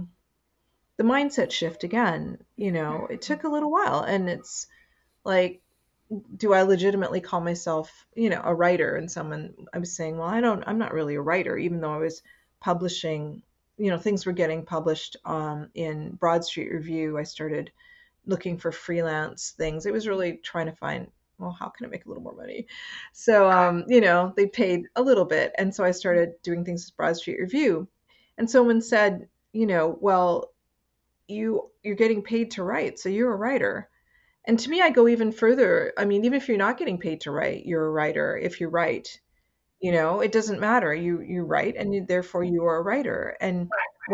[SPEAKER 2] the mindset shift again, you know, it took a little while. And it's like, do I legitimately call myself, you know, a writer? And I was saying, well, I'm not really a writer, even though I was publishing, you know, things were getting published in Broad Street Review. I started looking for freelance things. It was really trying to find, well, how can I make a little more money? So, you know, they paid a little bit. And so I started doing things with Broad Street Review. And someone said, you know, well, you're getting paid to write, so you're a writer. And to me, I go even further. I mean, even if you're not getting paid to write, you're a writer. If you write, you know, it doesn't matter. You write, and therefore you are a writer. And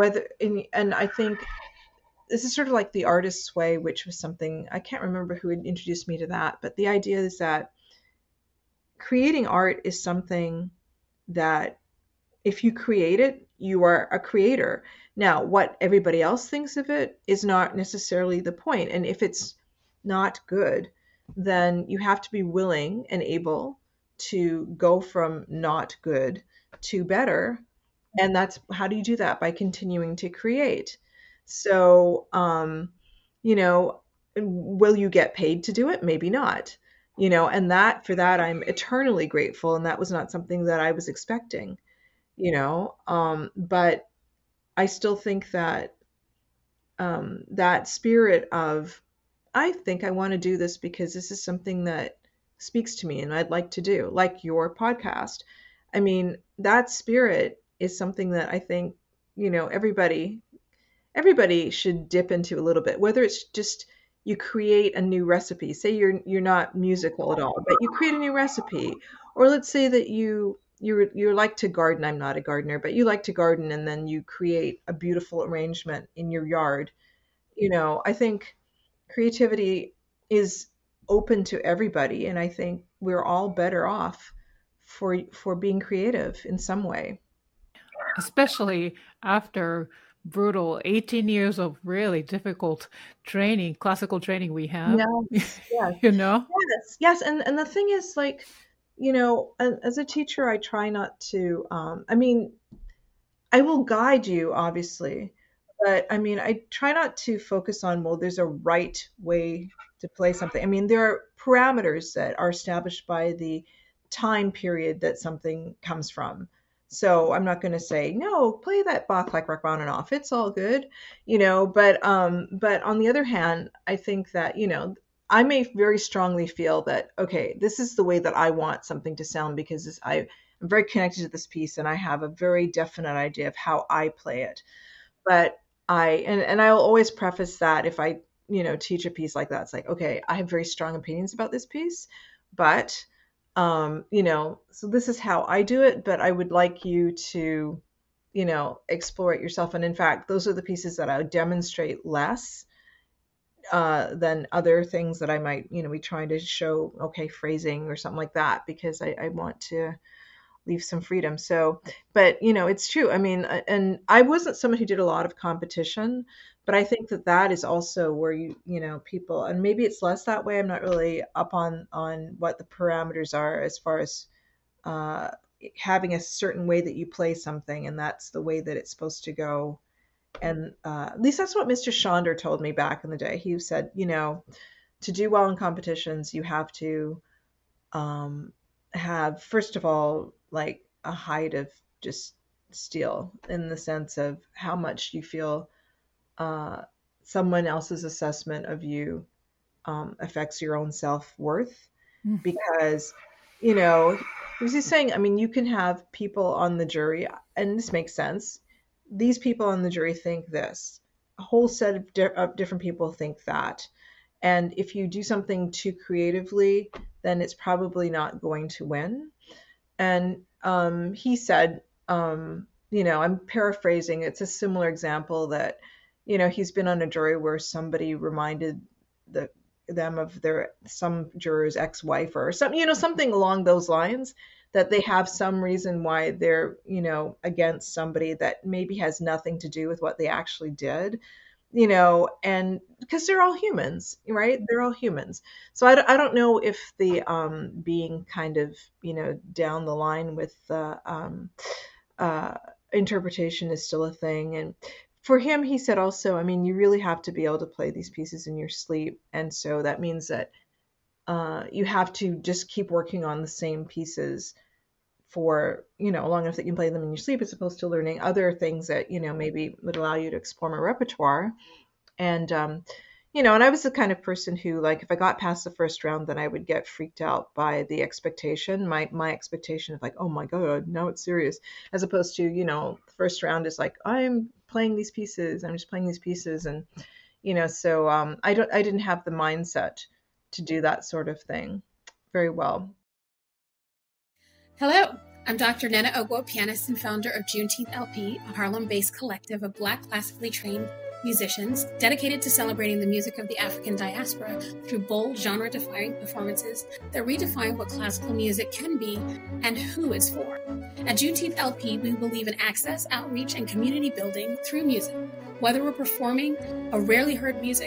[SPEAKER 2] and I think this is sort of like the artist's way, which was something, I can't remember who had introduced me to that, but the idea is that creating art is something that if you create it, you are a creator. Now, what everybody else thinks of it is not necessarily the point. And if it's not good, then you have to be willing and able to go from not good to better. And how do you do that? By continuing to create. So, you know, will you get paid to do it? Maybe not, and for that, I'm eternally grateful. And that was not something that I was expecting, but I still think that that spirit of, I think I want to do this because this is something that speaks to me and I'd like to do, like your podcast. I mean, that spirit is something that I think, everybody should dip into a little bit, whether it's just you create a new recipe. Say you're not musical at all, but you create a new recipe. Or let's say that you like to garden. I'm not a gardener, but you like to garden, and then you create a beautiful arrangement in your yard. I think creativity is open to everybody, and I think we're all better off for being creative in some way.
[SPEAKER 1] Especially after brutal 18 years of really difficult training, classical training we have,
[SPEAKER 2] Yes, yes,
[SPEAKER 1] you know?
[SPEAKER 2] yes. And the thing is, like, as a teacher, I try not to. I mean, I will guide you, obviously, but I mean, I try not to focus on, well, there's a right way to play something. I mean, there are parameters that are established by the time period that something comes from. So I'm not going to say, no, play that Bach like Rachmaninoff. It's all good, but on the other hand, I think that, I may very strongly feel that, okay, this is the way that I want something to sound because I'm very connected to this piece and I have a very definite idea of how I play it. But and I'll always preface that if I, teach a piece like that, it's like, okay, I have very strong opinions about this piece, but, so this is how I do it, but I would like you to, explore it yourself. And in fact, those are the pieces that I would demonstrate less than other things that I might, be trying to show, okay, phrasing or something like that, because I want to leave some freedom. So, but it's true. I mean, and I wasn't someone who did a lot of competition, but I think that that is also where people, and maybe it's less that way. I'm not really up on what the parameters are as far as uh, having a certain way that you play something, and that's the way that it's supposed to go. And at least that's what Mr. Schonder told me back in the day. He said, to do well in competitions, you have to um, have, first of all, like a height of just steel, in the sense of how much you feel uh, someone else's assessment of you affects your own self-worth.
[SPEAKER 1] Mm.
[SPEAKER 2] Because, you know, he was just saying, I mean, you can have people on the jury, and this makes sense. These people on the jury think this. A whole set of different people think that. And if you do something too creatively, then it's probably not going to win. And he said, I'm paraphrasing, it's a similar example that, he's been on a jury where somebody reminded them of some juror's ex-wife or something, something along those lines, that they have some reason why they're, against somebody that maybe has nothing to do with what they actually did, and because they're all humans, right? They're all humans. So I don't know if the being kind of, down the line with the uh, interpretation is still a thing. And for him, he said also, I mean, you really have to be able to play these pieces in your sleep. And so that means that you have to just keep working on the same pieces for, long enough that you can play them in your sleep, as opposed to learning other things that, maybe would allow you to explore more repertoire. And, and I was the kind of person who, like, if I got past the first round, then I would get freaked out by the expectation, my expectation of like, oh my God, now it's serious, as opposed to, the first round is like, I'm playing these pieces, I'm just playing these pieces. And, so I didn't have the mindset to do that sort of thing very well.
[SPEAKER 3] Hello, I'm Dr. Nena Ogwo, pianist and founder of Juneteenth LP, a Harlem-based collective of Black classically trained musicians dedicated to celebrating the music of the African diaspora through bold, genre-defying performances that redefine what classical music can be and who it's for. At Juneteenth LP, we believe in access, outreach, and community building through music. Whether we're performing a rarely heard music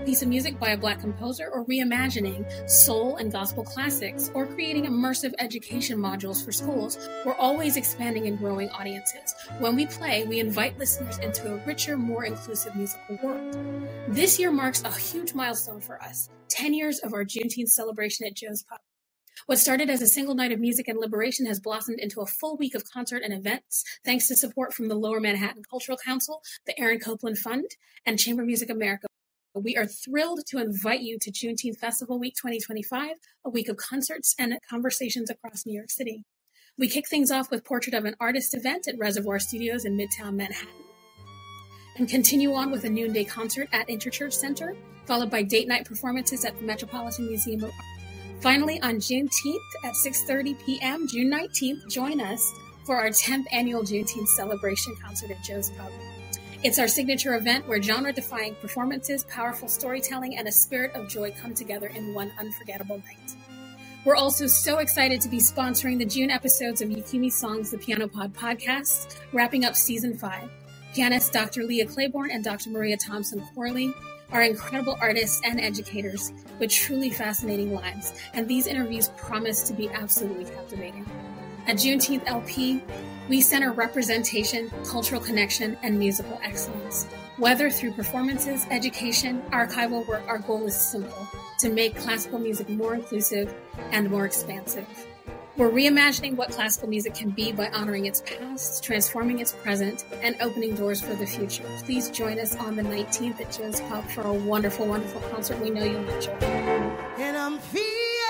[SPEAKER 3] piece of music by a Black composer, or reimagining soul and gospel classics, or creating immersive education modules for schools, we're always expanding and growing audiences. When we play, we invite listeners into a richer, more inclusive musical world. This year marks a huge milestone for us, 10 years of our Juneteenth celebration at Joe's Pub. What started as a single night of music and liberation has blossomed into a full week of concert and events, thanks to support from the Lower Manhattan Cultural Council, the Aaron Copland Fund, and Chamber Music America. We are thrilled to invite you to Juneteenth Festival Week 2025, a week of concerts and conversations across New York City. We kick things off with Portrait of an Artist event at Reservoir Studios in Midtown Manhattan, and continue on with a noonday concert at Interchurch Center, followed by date night performances at the Metropolitan Museum of Art. Finally, on Juneteenth at 6:30 p.m., June 19th, join us for our 10th annual Juneteenth celebration concert at Joe's Pub. It's our signature event where genre-defying performances, powerful storytelling, and a spirit of joy come together in one unforgettable night. We're also so excited to be sponsoring the June episodes of Yukimi Songs, the Piano Pod podcast, wrapping up Season 5. Pianists Dr. Leah Claiborne and Dr. Maria Thompson-Corley are incredible artists and educators with truly fascinating lives, and these interviews promise to be absolutely captivating. At Juneteenth LP, we center representation, cultural connection, and musical excellence. Whether through performances, education, archival work, our goal is simple: to make classical music more inclusive and more expansive. We're reimagining what classical music can be by honoring its past, transforming its present, and opening doors for the future. Please join us on the 19th at Joe's Pub for a wonderful, wonderful concert we know you'll enjoy.
[SPEAKER 4] And I'm feeling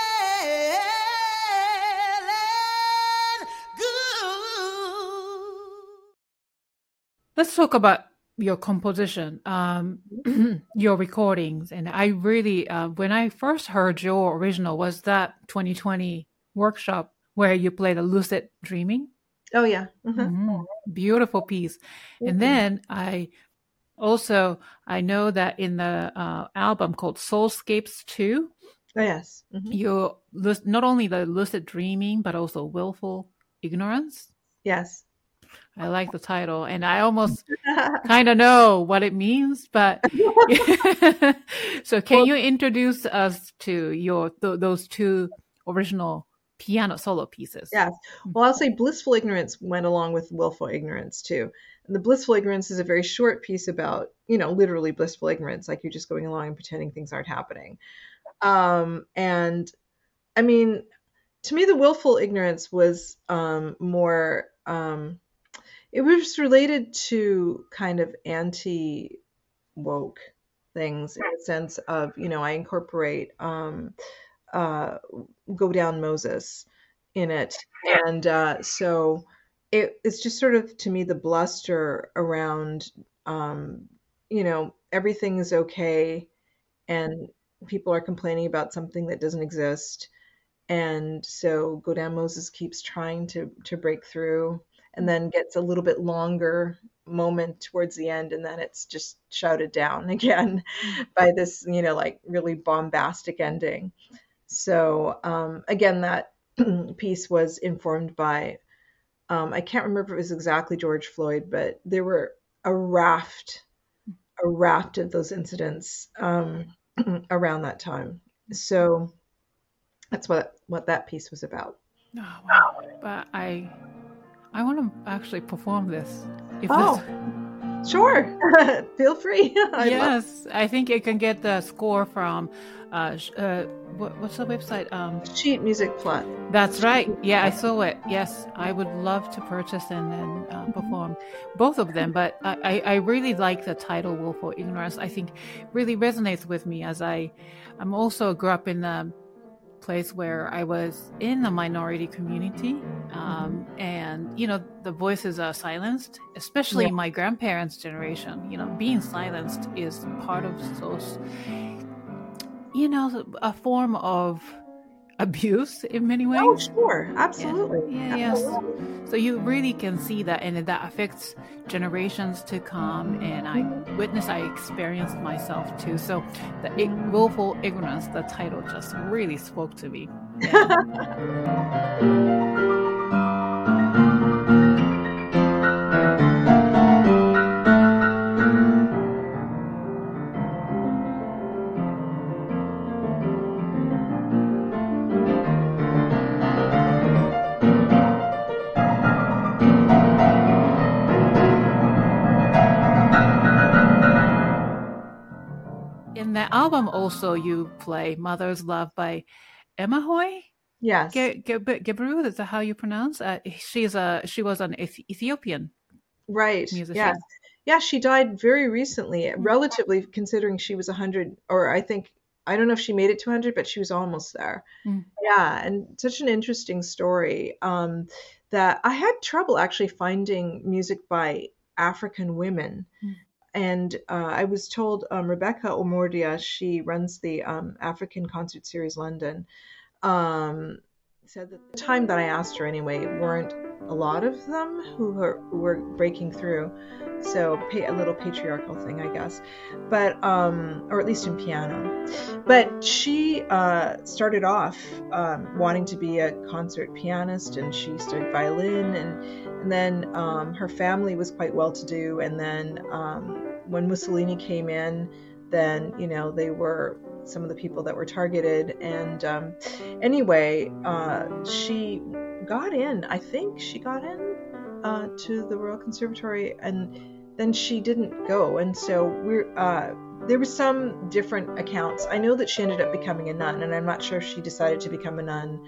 [SPEAKER 4] good.
[SPEAKER 1] Let's talk about your composition, your recordings. And I really, when I first heard your original, was that 2020 workshop where you played a lucid dreaming.
[SPEAKER 2] Oh, yeah.
[SPEAKER 1] Beautiful piece. And then I know that in the album called Soulscapes 2,
[SPEAKER 2] Oh, yes.
[SPEAKER 1] you not only the lucid dreaming, but also willful ignorance.
[SPEAKER 2] Yes.
[SPEAKER 1] I like the title, and I almost kind of know what it means, but so can you introduce us to those two original piano solo pieces?
[SPEAKER 2] Yes. Well, I'll say blissful ignorance went along with willful ignorance too. And the blissful ignorance is a very short piece about, literally blissful ignorance, like you're just going along and pretending things aren't happening. And I mean, to me, the willful ignorance was more, it was related to kind of anti-woke things in the sense of, I incorporate Go Down Moses in it. And so it's just sort of, to me, the bluster around, everything is okay and people are complaining about something that doesn't exist. And so Go Down Moses keeps trying to break through, and then gets a little bit longer moment towards the end, and then it's just shouted down again by this, like really bombastic ending. So again, that piece was informed by, I can't remember if it was exactly George Floyd, but there were a raft of those incidents around that time. So that's what that piece was about.
[SPEAKER 1] Oh, wow. But I want to actually perform this.
[SPEAKER 2] Sure. Feel free.
[SPEAKER 1] Yes, I think you can get the score from what's the website?
[SPEAKER 2] Sheet Music Plot.
[SPEAKER 1] That's right. Yeah, I saw it. Yes, I would love to purchase and then perform both of them. But I really like the title "Willful Ignorance." I think really resonates with me, as I'm also grew up in a place where I was in the minority community, and the voices are silenced, especially my grandparents' generation. Being silenced is part of those, a form of abuse in many ways.
[SPEAKER 2] Oh, sure. Absolutely.
[SPEAKER 1] Yeah. Yes. So you really can see that, and that affects generations to come. And I experienced myself too. So the willful ignorance, the title just really spoke to me. Yeah. In the album also you play Mother's Love by Emma Hoy.
[SPEAKER 2] Yes.
[SPEAKER 1] Gebru, is that how you pronounce? She was an Ethiopian
[SPEAKER 2] Right.
[SPEAKER 1] musician.
[SPEAKER 2] Yes. Yeah, she died very recently, relatively considering she was 100, or I don't know if she made it to 100, but she was almost there. Yeah, and such an interesting story that I had trouble actually finding music by African women. And I was told Rebecca Omordia, she runs the African Concert Series London, said that the time that I asked her anyway, weren't a lot of them who were breaking through. So a little patriarchal thing, I guess, but or at least in piano. But she started off wanting to be a concert pianist, and she studied violin, and then her family was quite well to do, and then when Mussolini came in, then they were some of the people that were targeted, and anyway, she got in. I think she got in to the Royal Conservatory, and then she didn't go. And so there were some different accounts. I know that she ended up becoming a nun, and I'm not sure if she decided to become a nun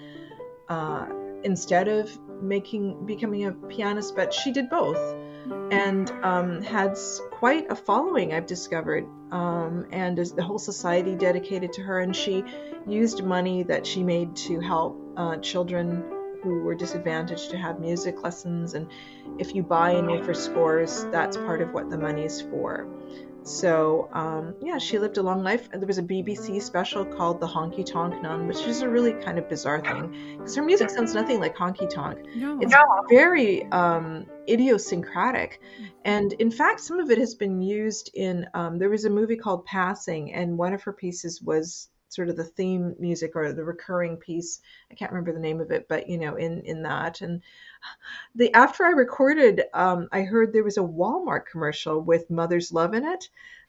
[SPEAKER 2] instead of becoming a pianist, but she did both, and had quite a following, I've discovered, and the whole society dedicated to her. And she used money that she made to help children who were disadvantaged to have music lessons, and if you buy any of her scores, that's part of what the money is for. So she lived a long life. There was a BBC special called The Honky Tonk Nun, which is a really kind of bizarre thing, because her music sounds nothing like honky tonk. No. It's very idiosyncratic, and in fact some of it has been used in there was a movie called Passing, and one of her pieces was sort of the theme music, or the recurring piece. I can't remember the name of it, but in that. And after I recorded, I heard there was a Walmart commercial with Mother's Love in it.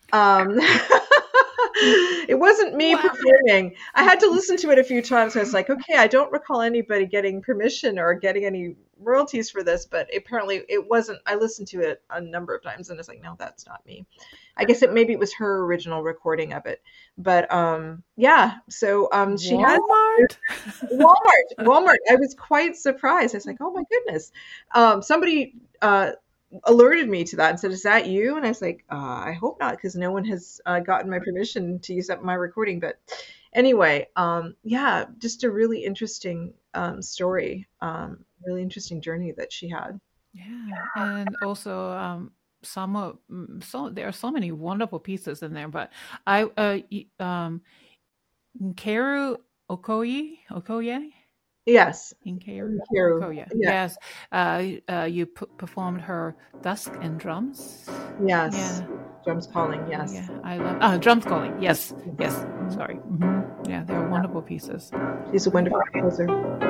[SPEAKER 2] It wasn't me performing. I had to listen to it a few times. I was like, okay, I don't recall anybody getting permission or getting any royalties for this, but apparently it wasn't. I listened to it a number of times, and it's like, no, that's not me. I guess maybe it was her original recording of it, but so she had Walmart. I was quite surprised. I was like, oh my goodness. Somebody alerted me to that and said, is that you? And I was like, I hope not, because no one has gotten my permission to use up my recording. But anyway, just a really interesting story, really interesting journey that she had.
[SPEAKER 1] Yeah, and also there are so many wonderful pieces in there. But Nkeru Okoye.
[SPEAKER 2] Yes.
[SPEAKER 1] Nkeru Okoye. Yes. You performed her Dusk and Drums.
[SPEAKER 2] Yes. Yeah. Drums Calling. Yes.
[SPEAKER 1] Yeah, I love Drums Calling. Yes. Yes. Sorry. Mm-hmm. Yeah, they're wonderful pieces.
[SPEAKER 2] She's a wonderful composer.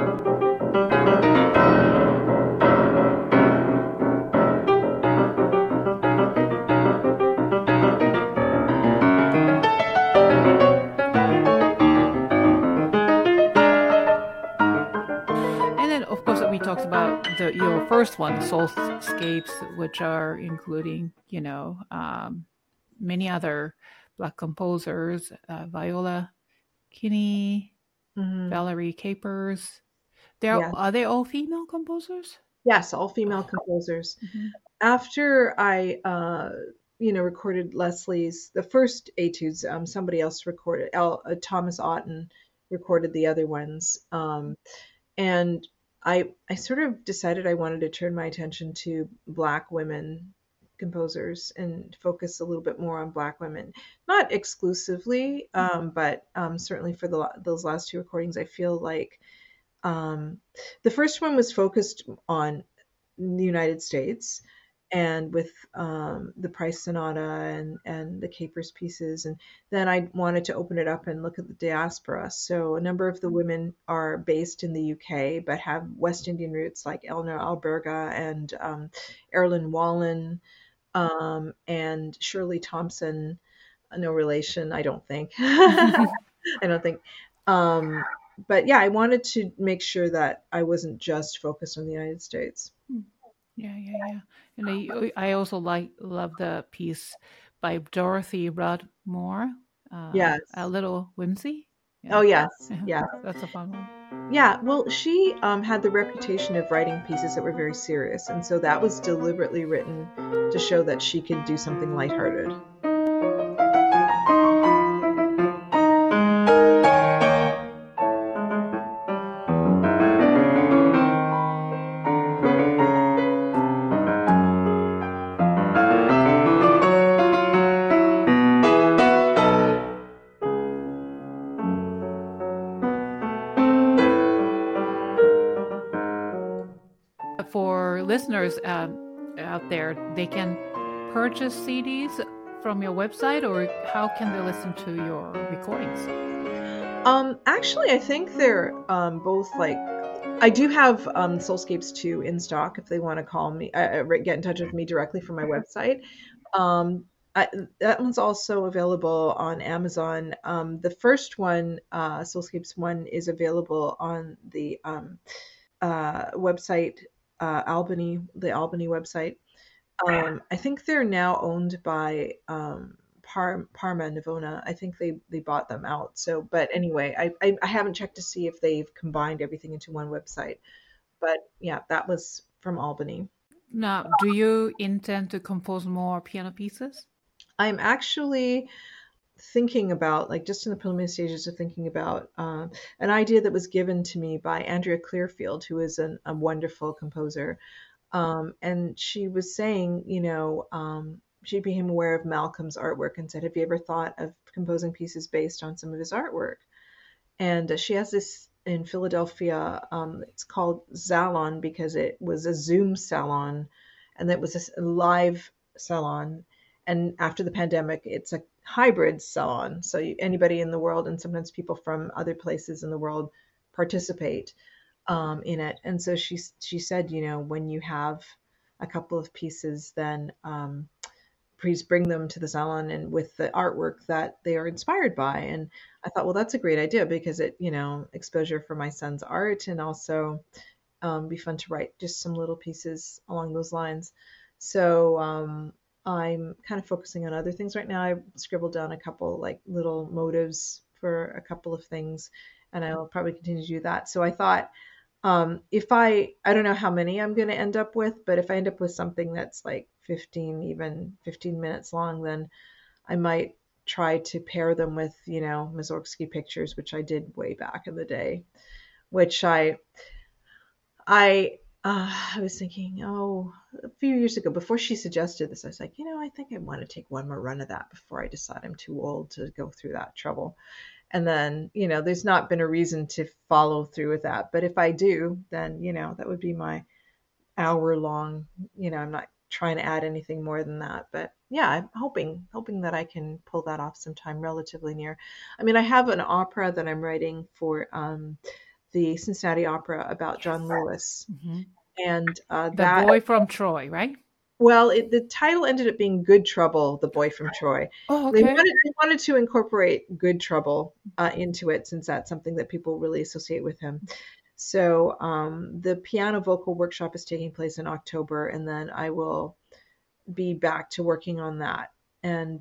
[SPEAKER 1] Talks about your first one, Soulscapes, which are including, many other Black composers, Viola Kinney, Valerie Capers. Are they all female composers?
[SPEAKER 2] Yes, all female composers. Mm-hmm. After I, recorded Leslie's, the first etudes, somebody else recorded, Thomas Otten recorded the other ones. And I sort of decided I wanted to turn my attention to Black women composers and focus a little bit more on Black women, not exclusively, but certainly for those last two recordings, I feel like the first one was focused on the United States, and with the Price Sonata and the Capers pieces. And then I wanted to open it up and look at the diaspora. So a number of the women are based in the UK, but have West Indian roots, like Eleanor Alberga and Erilyn Wallen and Shirley Thompson. No relation, I don't think. I don't think. But yeah, I wanted to make sure that I wasn't just focused on the United States.
[SPEAKER 1] Yeah. And I also love the piece by Dorothy Rudd Moore.
[SPEAKER 2] Yes.
[SPEAKER 1] a little whimsy.
[SPEAKER 2] Oh, yes.
[SPEAKER 1] Yeah,
[SPEAKER 2] Yeah.
[SPEAKER 1] that's a fun one.
[SPEAKER 2] Yeah. Well, she had the reputation of writing pieces that were very serious. And so that was deliberately written to show that she could do something lighthearted.
[SPEAKER 1] For listeners out there, they can purchase CDs from your website, or how can they listen to your recordings?
[SPEAKER 2] Actually, I think they're both like. I do have Soulscapes 2 in stock if they want to call me, get in touch with me directly from my website. That one's also available on Amazon. The first one, Soulscapes 1, is available on the website, the Albany website. I think they're now owned by Parma Navona. I think they bought them out. So, but anyway, I haven't checked to see if they've combined everything into one website. But yeah, that was from Albany.
[SPEAKER 1] Now, do you intend to compose more piano pieces?
[SPEAKER 2] I'm actually thinking about, like, just in the preliminary stages of thinking about an idea that was given to me by Andrea Clearfield, who is a wonderful composer. And she was saying, she became aware of Malcolm's artwork and said, have you ever thought of composing pieces based on some of his artwork? And she has this in Philadelphia. It's called Salon because it was a Zoom salon, and it was a live salon. And after the pandemic, it's a hybrid salon. So anybody in the world, and sometimes people from other places in the world, participate in it. And so she said, when you have a couple of pieces, then please bring them to the salon and with the artwork that they are inspired by. And I thought, well, that's a great idea because it, exposure for my son's art, and also be fun to write just some little pieces along those lines. So I'm kind of focusing on other things right now. I scribbled down a couple like little motives for a couple of things, and I'll probably continue to do that. So I thought, if I don't know how many I'm going to end up with, but if I end up with something that's like 15 minutes long, then I might try to pair them with, Mussorgsky pictures, which I did way back in the day, which I was thinking, a few years ago, before she suggested this, I was like, I think I want to take one more run of that before I decide I'm too old to go through that trouble. And then, there's not been a reason to follow through with that. But if I do, then, that would be my hour long, I'm not trying to add anything more than that. But yeah, I'm hoping that I can pull that off sometime relatively near. I mean, I have an opera that I'm writing for the Cincinnati Opera about John Lewis.
[SPEAKER 1] Mm-hmm.
[SPEAKER 2] And
[SPEAKER 1] The Boy from Troy, right?
[SPEAKER 2] Well, the title ended up being Good Trouble, The Boy from Troy.
[SPEAKER 1] Oh, okay.
[SPEAKER 2] They wanted to incorporate Good Trouble into it, since that's something that people really associate with him. So the piano vocal workshop is taking place in October, and then I will be back to working on that. And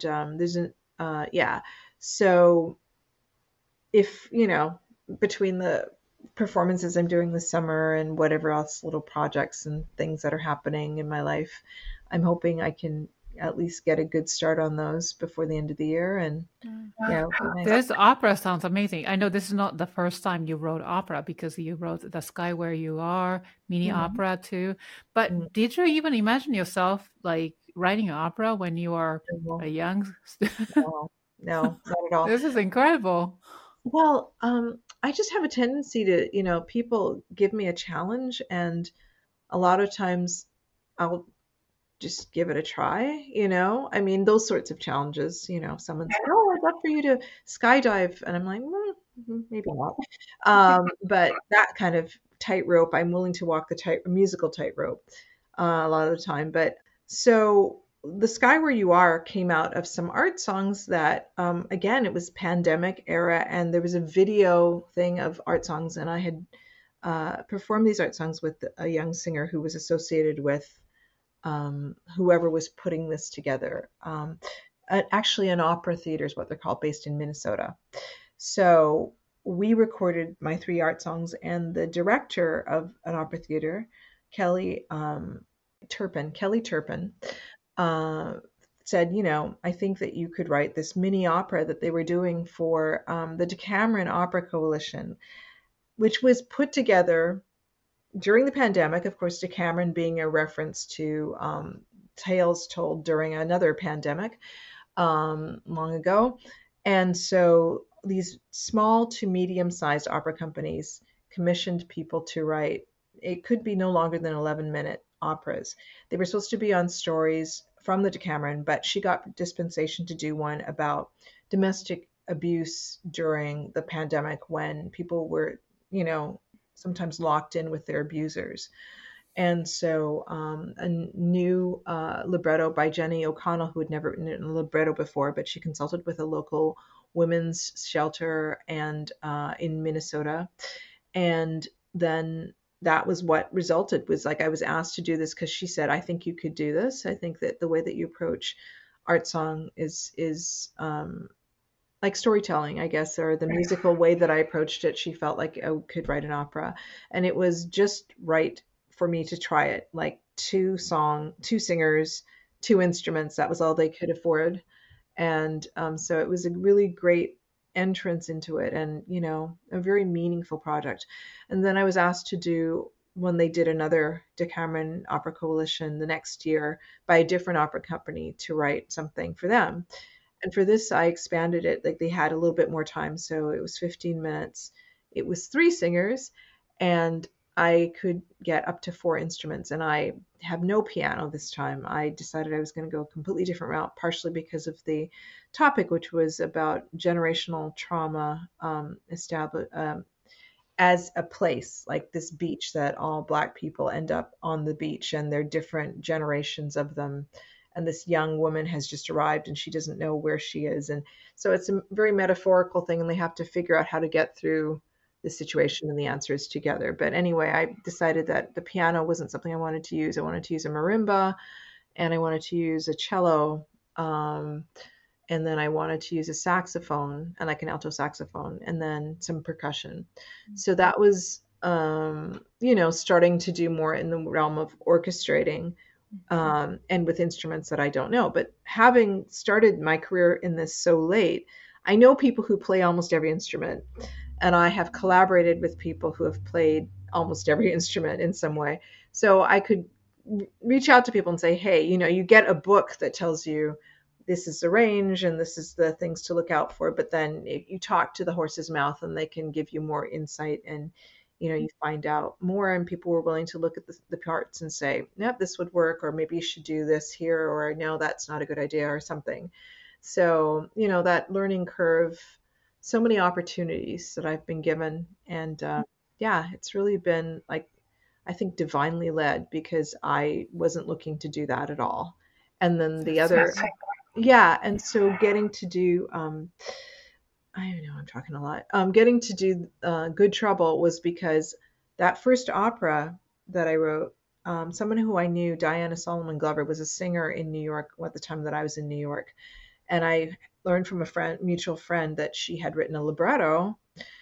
[SPEAKER 2] So if, between the performances I'm doing this summer and whatever else little projects and things that are happening in my life, I'm hoping I can at least get a good start on those before the end of the year. And nice.
[SPEAKER 1] This opera sounds amazing. I know this is not the first time you wrote opera, because you wrote The Sky Where You Are, mini opera too. But did you even imagine yourself like writing an opera when you are a young student?
[SPEAKER 2] No, not at all.
[SPEAKER 1] This is incredible.
[SPEAKER 2] Well, I just have a tendency to, people give me a challenge, and a lot of times I'll just give it a try, I mean, those sorts of challenges, someone said, I'd love for you to skydive. And I'm like, maybe not. But that kind of tightrope, I'm willing to walk the musical tightrope a lot of the time. But so The Sky Where You Are came out of some art songs that, again, it was pandemic era, and there was a video thing of art songs, and I had performed these art songs with a young singer who was associated with whoever was putting this together. actually an opera theater is what they're called, based in Minnesota. So we recorded my 3 art songs, and the director of an opera theater, Kelly Turpin, uh, said, I think that you could write this mini opera that they were doing for the Decameron Opera Coalition, which was put together during the pandemic. Of course, Decameron being a reference to tales told during another pandemic long ago. And so these small to medium-sized opera companies commissioned people to write, it could be no longer than 11-minute operas. They were supposed to be on stories from the Decameron, but she got dispensation to do one about domestic abuse during the pandemic, when people were, sometimes locked in with their abusers. And so a new libretto by Jenny O'Connell, who had never written a libretto before, but she consulted with a local women's shelter and in Minnesota. And then that was what resulted, was like, I was asked to do this because she said, I think you could do this. I think that the way that you approach art song is like storytelling, I guess, or the musical way that I approached it. She felt like I could write an opera, and it was just right for me to try it. Like 2 singers, 2 instruments. That was all they could afford. And so it was a really great entrance into it, and, a very meaningful project. And then I was asked to do, when they did another Decameron Opera Coalition the next year by a different opera company, to write something for them. And for this, I expanded it. Like, they had a little bit more time. So it was 15 minutes. It was 3 singers, and I could get up to 4 instruments. And I have no piano this time. I decided I was going to go a completely different route, partially because of the topic, which was about generational trauma as a place, like this beach that all Black people end up on the beach, and there are different generations of them. And this young woman has just arrived, and she doesn't know where she is. And so it's a very metaphorical thing, and they have to figure out how to get through the situation and the answers together. But anyway, I decided that the piano wasn't something I wanted to use. I wanted to use a marimba, and I wanted to use a cello, and then I wanted to use a saxophone, and like an alto saxophone, and then some percussion. So that was, starting to do more in the realm of orchestrating, and with instruments that I don't know. But having started my career in this so late, I know people who play almost every instrument, and I have collaborated with people who have played almost every instrument in some way. So I could reach out to people and say, hey, you get a book that tells you this is the range and this is the things to look out for, but then you talk to the horse's mouth, and they can give you more insight, and you find out more, and people were willing to look at the parts and say, yep, this would work, or maybe you should do this here, or no, that's not a good idea, or something. So, that learning curve, so many opportunities that I've been given. And it's really been, like, I think divinely led, because I wasn't looking to do that at all. And then the other, and so getting to do, I know I'm talking a lot. Getting to do Good Trouble was because that first opera that I wrote, someone who I knew, Diana Solomon Glover, was a singer in New York at the time that I was in New York. And I learned from a mutual friend, that she had written a libretto,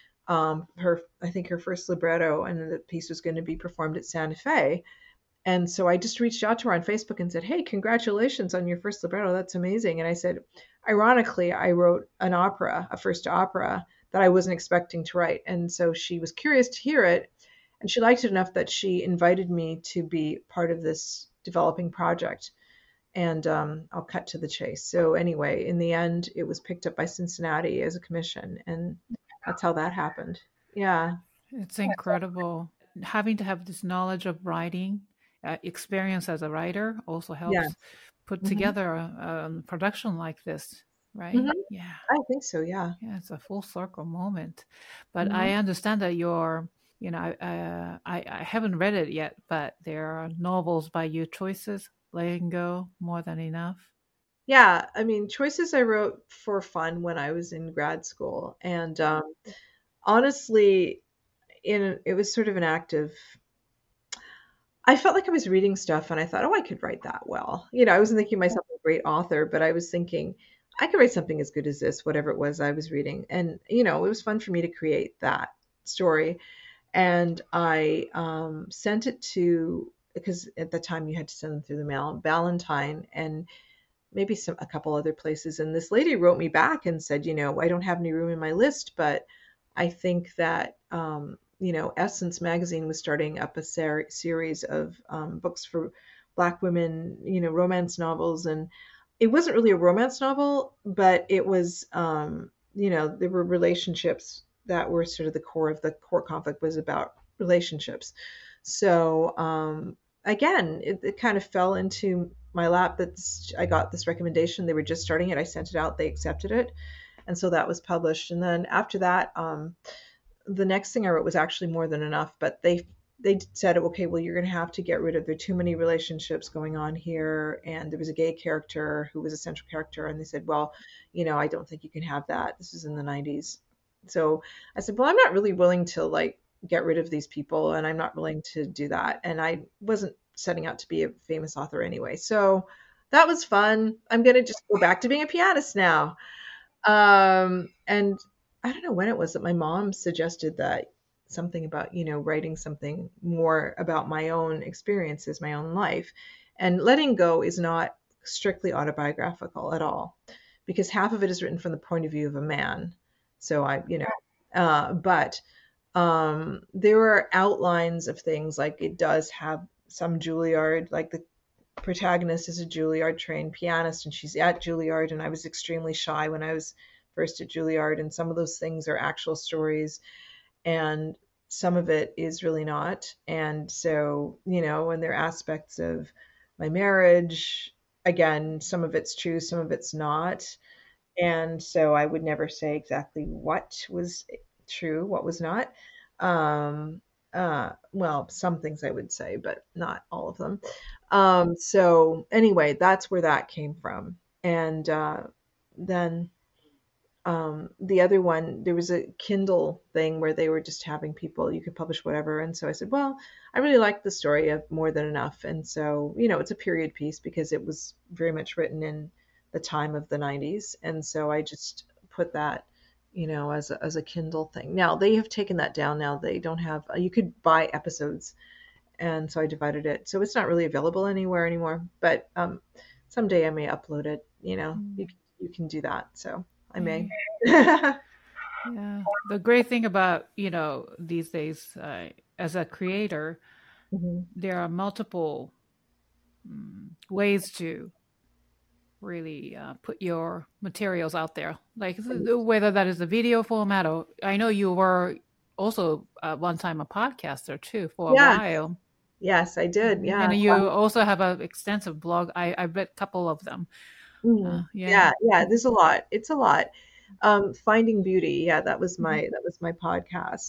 [SPEAKER 2] I think her first libretto, and the piece was going to be performed at Santa Fe. And so I just reached out to her on Facebook and said, hey, congratulations on your first libretto. That's amazing. And I said, ironically, I wrote a first opera that I wasn't expecting to write. And so she was curious to hear it, and she liked it enough that she invited me to be part of this developing project. And I'll cut to the chase. So anyway, in the end, it was picked up by Cincinnati as a commission, and that's how that happened. Yeah.
[SPEAKER 1] It's incredible. Having to have this knowledge of writing, experience as a writer also helps put together a production like this, right?
[SPEAKER 2] Mm-hmm.
[SPEAKER 1] Yeah.
[SPEAKER 2] I think so, yeah.
[SPEAKER 1] Yeah, it's a full circle moment. But I understand that I haven't read it yet, but there are novels by you, Choices, Letting Go, More Than Enough.
[SPEAKER 2] Yeah, I mean, Choices I wrote for fun when I was in grad school. And honestly, it was sort of an active, I felt like I was reading stuff, and I thought, oh, I could write that well. I wasn't thinking myself a great author, but I was thinking, I could write something as good as this, whatever it was I was reading. And, you know, it was fun for me to create that story. And I sent it to, because at the time you had to send them through the mail, Valentine and maybe a couple other places. And this lady wrote me back and said, you know, I don't have any room in my list, but I think that, you know, Essence Magazine was starting up a series of books for Black women, you know, romance novels. And it wasn't really a romance novel, but it was, you know, there were relationships that were sort of the core conflict was about relationships. So again, it kind of fell into my lap that I got this recommendation. They were just starting it. I sent it out. They accepted it. And so that was published. And then after that, the next thing I wrote was actually More Than Enough, but they said, okay, well, you're going to have to get rid of, there are too many relationships going on here. And there was a gay character who was a central character. And they said, well, you know, I don't think you can have that. This is in the 90s. So I said, well, I'm not really willing to like get rid of these people. And I'm not willing to do that. And I wasn't setting out to be a famous author anyway. So that was fun. I'm going to just go back to being a pianist now. And I don't know when it was that my mom suggested that something about, you know, writing something more about my own experiences, my own life. And Letting Go is not strictly autobiographical at all, because half of it is written from the point of view of a man. So I, you know, but there are outlines of things, like it does have some Juilliard, like the protagonist is a Juilliard trained pianist and she's at Juilliard. And I was extremely shy when I was first at Juilliard. And some of those things are actual stories and some of it is really not. And so, you know, and there are aspects of my marriage, again, some of it's true, some of it's not. And so I would never say exactly what was true, what was not. Well, some things I would say, but not all of them. So anyway, that's where that came from. And then the other one, there was a Kindle thing where they were just having people, you could publish whatever. And so I said, well, I really like the story of More Than Enough. And so, you know, it's a period piece because it was very much written in the time of the 90s. And so I just put that, you know, as a Kindle thing. Now they have taken that down. Now they don't have, you could buy episodes. And so I divided it. So it's not really available anywhere anymore, but someday I may upload it, you know, you can do that. So I may.
[SPEAKER 1] Yeah. The great thing about, you know, these days, as a creator, there are multiple ways to really put your materials out there, like whether that is a video format or I know you were also one time a podcaster too for a while.
[SPEAKER 2] Yes, I did. Yeah.
[SPEAKER 1] And you also have an extensive blog. I read a couple of them.
[SPEAKER 2] Yeah. There's a lot. It's a lot. Finding Beauty. Yeah, that was my podcast.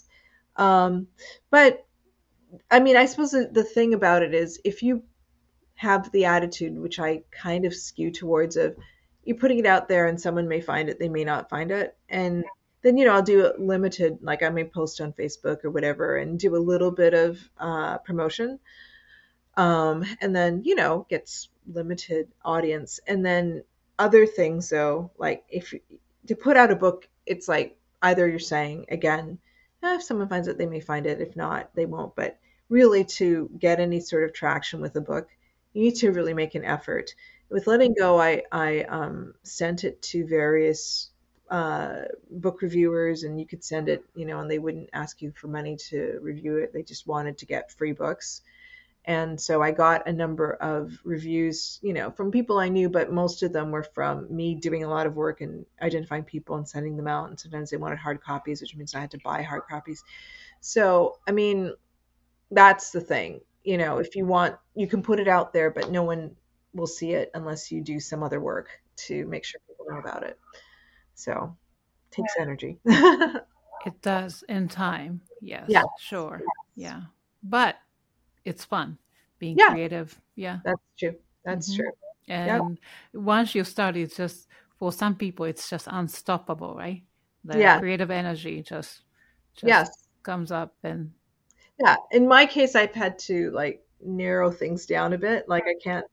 [SPEAKER 2] But I mean, I suppose the thing about it is if you have the attitude, which I kind of skew towards, of you're putting it out there and someone may find it, they may not find it. And then, you know, I'll do a limited, like I may post on Facebook or whatever and do a little bit of promotion. And then, you know, gets limited audience. And then other things though, like to put out a book, it's like either you're saying, again, if someone finds it, they may find it. If not, they won't. But really to get any sort of traction with a book, you need to really make an effort. With Letting Go, I sent it to various book reviewers, and you could send it, you know, and they wouldn't ask you for money to review it. They just wanted to get free books. And so I got a number of reviews, you know, from people I knew, but most of them were from me doing a lot of work and identifying people and sending them out. And sometimes they wanted hard copies, which means I had to buy hard copies. So, I mean, that's the thing. You know, if you want, you can put it out there, but no one will see it unless you do some other work to make sure people know about it. So it takes energy.
[SPEAKER 1] It does in time. Yes, yeah. Sure. Yes. Yeah. But it's fun being creative. Yeah.
[SPEAKER 2] That's true. That's true.
[SPEAKER 1] And once you start, it's just, for some people, it's just unstoppable, right? The creative energy just comes up and. Yeah.
[SPEAKER 2] In my case, I've had to like narrow things down a bit. Like I can't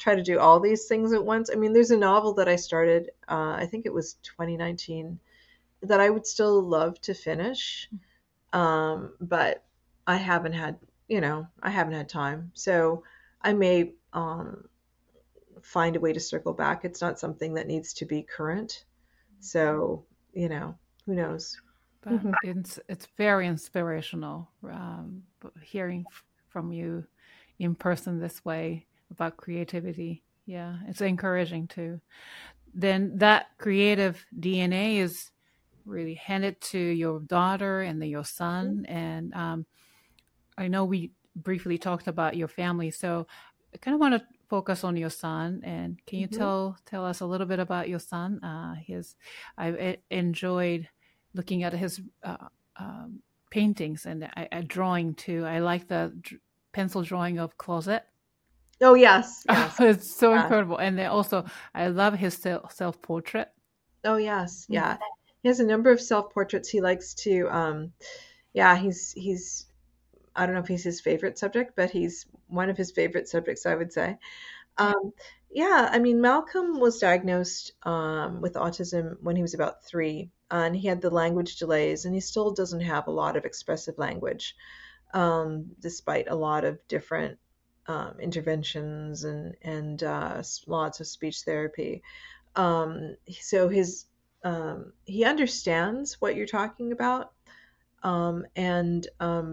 [SPEAKER 2] try to do all these things at once. I mean, there's a novel that I started, I think it was 2019, that I would still love to finish. But I haven't had, I haven't had time. So I may find a way to circle back. It's not something that needs to be current. So, who knows?
[SPEAKER 1] But it's very inspirational hearing from you in person this way about creativity. Yeah, it's encouraging too. Then that creative DNA is really handed to your daughter and then your son. And I know we briefly talked about your family, so I kind of want to focus on your son. And can you tell us a little bit about your son? I enjoyed looking at his paintings and drawing too. I like the pencil drawing of Closet.
[SPEAKER 2] Oh yes,
[SPEAKER 1] it's so incredible. And then also, I love his self-portrait.
[SPEAKER 2] Oh yes, yeah. He has a number of self-portraits. He likes to, he's. I don't know if he's his favorite subject, but he's one of his favorite subjects, I would say. I mean, Malcolm was diagnosed with autism when he was about 3, and he had the language delays, and he still doesn't have a lot of expressive language, despite a lot of different interventions and lots of speech therapy. So he understands what you're talking about, and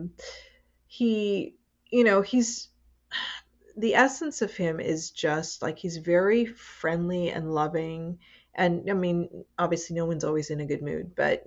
[SPEAKER 2] he's the essence of him is just like he's very friendly and loving. And I mean, obviously no one's always in a good mood, but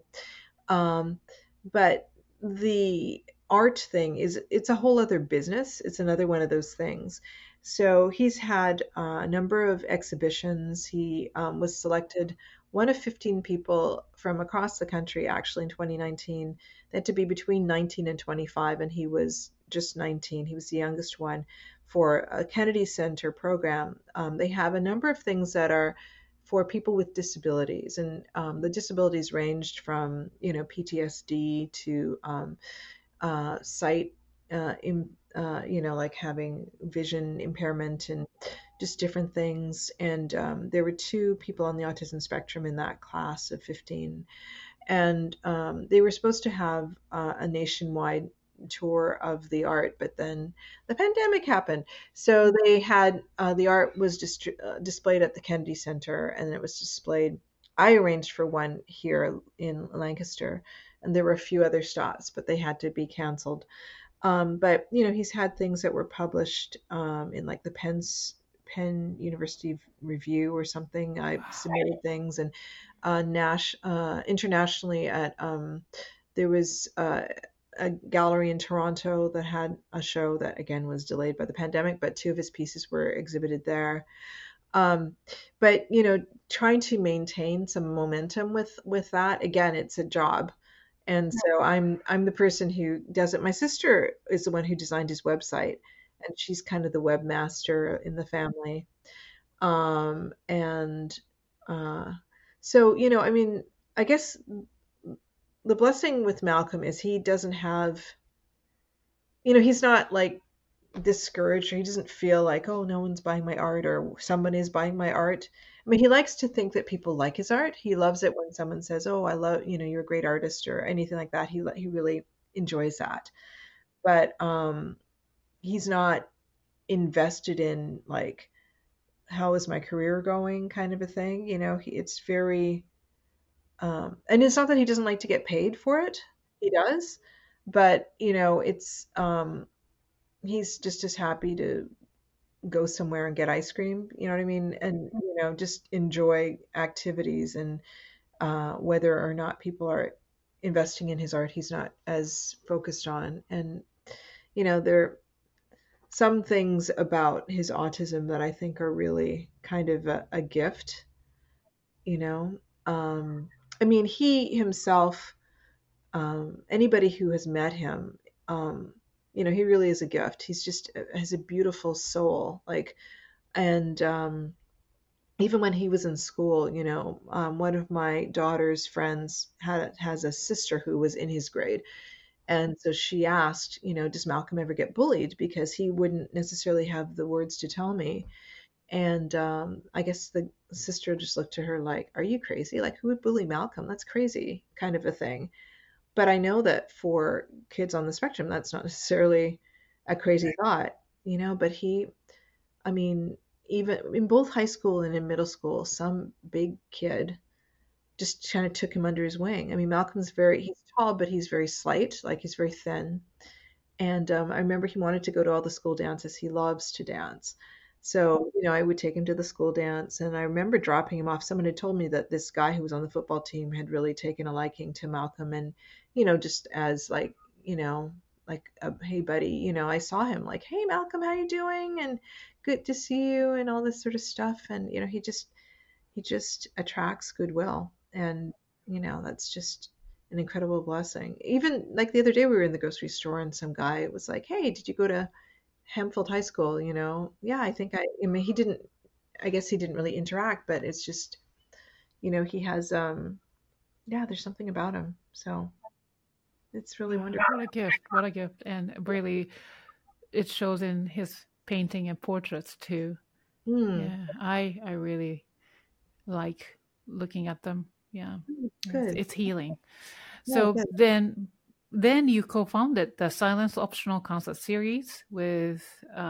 [SPEAKER 2] but the art thing it's a whole other business. It's another one of those things. So he's had a number of exhibitions. He was selected one of 15 people from across the country, actually, in 2019. They had to be between 19 and 25, and he was just 19. He was the youngest one for a Kennedy Center program. They have a number of things that are for people with disabilities, and the disabilities ranged from, PTSD to sight, like having vision impairment and just different things. And there were 2 people on the autism spectrum in that class of 15. And they were supposed to have a nationwide tour of the art, but then the pandemic happened. So they had the art was displayed at the Kennedy Center, and it was displayed. I arranged for one here in Lancaster, and there were a few other stops, but they had to be canceled. But he's had things that were published in like the Penn University Review or something. I submitted things, and internationally at there was a gallery in Toronto that had a show that again was delayed by the pandemic, but 2 of his pieces were exhibited there. But trying to maintain some momentum with that, again, it's a job. And so I'm the person who does it. My sister is the one who designed his website, and she's kind of the webmaster in the family. So, I mean, I guess the blessing with Malcolm is he doesn't have, he's not like discouraged, or he doesn't feel like, oh, no one's buying my art or somebody is buying my art. I mean, he likes to think that people like his art. He loves it when someone says, oh, I love, you're a great artist or anything like that. He really enjoys that. But he's not invested in like, how is my career going kind of a thing. It's very, and it's not that he doesn't like to get paid for it. He does. But, it's, he's just as happy to go somewhere and get ice cream, you know what I mean? And, just enjoy activities, and whether or not people are investing in his art, he's not as focused on. And, there are some things about his autism that I think are really kind of a gift, I mean, he himself, anybody who has met him, he really is a gift. He's just has a beautiful soul. Like, and even when he was in school, one of my daughter's friends has a sister who was in his grade, And so she asked, does Malcolm ever get bullied? Because he wouldn't necessarily have the words to tell me. And I guess the sister just looked at her like, are you crazy? Like, who would bully Malcolm? That's crazy, kind of a thing. But I know that for kids on the spectrum, that's not necessarily a crazy thought, but I mean, even in both high school and in middle school, some big kid just kind of took him under his wing. I mean, he's tall, but he's very slight, like he's very thin. And I remember he wanted to go to all the school dances. He loves to dance. So, I would take him to the school dance. And I remember dropping him off. Someone had told me that this guy who was on the football team had really taken a liking to Malcolm. And, just as like, hey, buddy, I saw him like, hey, Malcolm, how you doing? And good to see you and all this sort of stuff. And, he just attracts goodwill. And, that's just an incredible blessing. Even like the other day, we were in the grocery store and some guy was like, hey, did you go to Hempfield High School? Yeah, I mean, I guess he didn't really interact, but it's just, he has, there's something about him. So it's really wonderful.
[SPEAKER 1] What a gift. And really, it shows in his painting and portraits too. Yeah, I really like looking at them. Yeah,
[SPEAKER 2] Good.
[SPEAKER 1] it's healing.
[SPEAKER 2] Yeah,
[SPEAKER 1] So
[SPEAKER 2] good.
[SPEAKER 1] then you co-founded the Silence Optional Concert Series with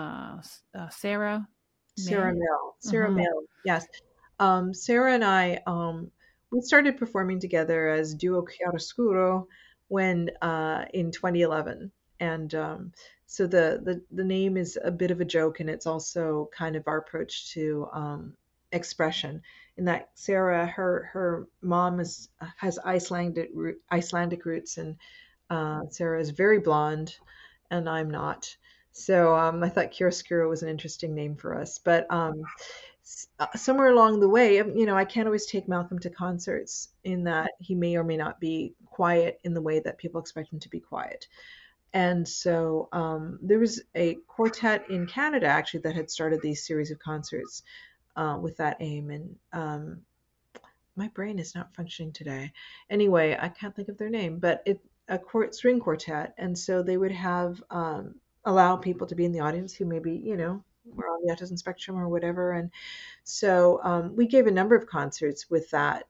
[SPEAKER 1] Sarah
[SPEAKER 2] Sarah
[SPEAKER 1] May.
[SPEAKER 2] Mill. Sarah Mill. Yes. Sarah and I, we started performing together as Duo Chiaroscuro when in 2011. And so the name is a bit of a joke, and it's also kind of our approach to expression. In that Sarah, her mom has Icelandic roots, and Sarah is very blonde, and I'm not. So I thought chiaroscuro was an interesting name for us. But somewhere along the way, I can't always take Malcolm to concerts in that he may or may not be quiet in the way that people expect him to be quiet. And so there was a quartet in Canada actually that had started these series of concerts with that aim. And my brain is not functioning today. Anyway, I can't think of their name, but string quartet. And so they would have allow people to be in the audience who maybe, were on the autism spectrum or whatever. And so we gave a number of concerts with that,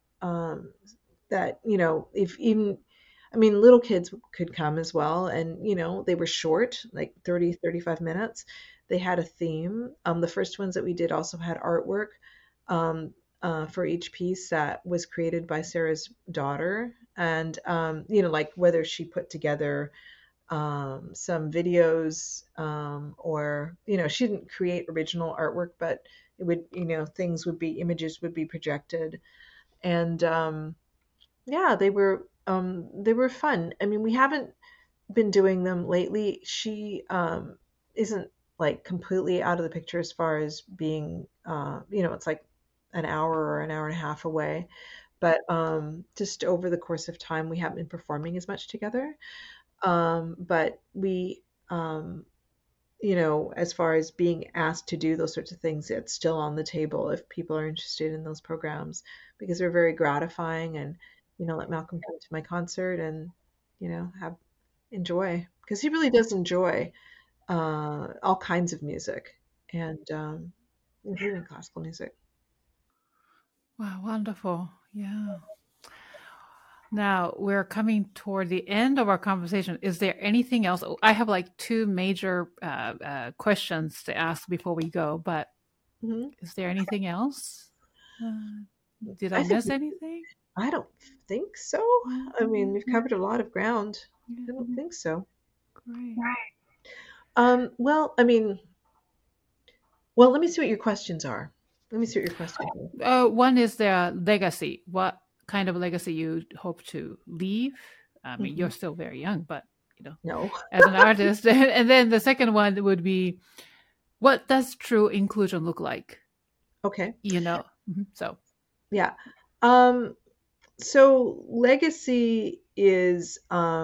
[SPEAKER 2] if even, I mean, little kids could come as well. And, they were short, like 30, 35 minutes. They had a theme. The first ones that we did also had artwork for each piece that was created by Sarah's daughter. And, like whether she put together some videos or, she didn't create original artwork, but it would, images would be projected. And they were fun. I mean, we haven't been doing them lately. She isn't like completely out of the picture as far as being, it's like an hour or an hour and a half away. But just over the course of time, we haven't been performing as much together. But we, as far as being asked to do those sorts of things, it's still on the table if people are interested in those programs, because they're very gratifying. And, let Malcolm come to my concert and, enjoy, because he really does enjoy all kinds of music, and including classical music.
[SPEAKER 1] Wow, wonderful. Yeah. Now we're coming toward the end of our conversation. Is there anything else? I have like two major questions to ask before we go, but is there anything else? Did I miss anything?
[SPEAKER 2] I don't think so. I mean, we've covered a lot of ground. I don't think so.
[SPEAKER 1] Great.
[SPEAKER 2] Well, let me see what your questions are.
[SPEAKER 1] One is the legacy. What kind of legacy you hope to leave? I mean, you're still very young, but
[SPEAKER 2] no,
[SPEAKER 1] as an artist. And then the second one would be, what does true inclusion look like?
[SPEAKER 2] Okay.
[SPEAKER 1] So
[SPEAKER 2] yeah. So legacy is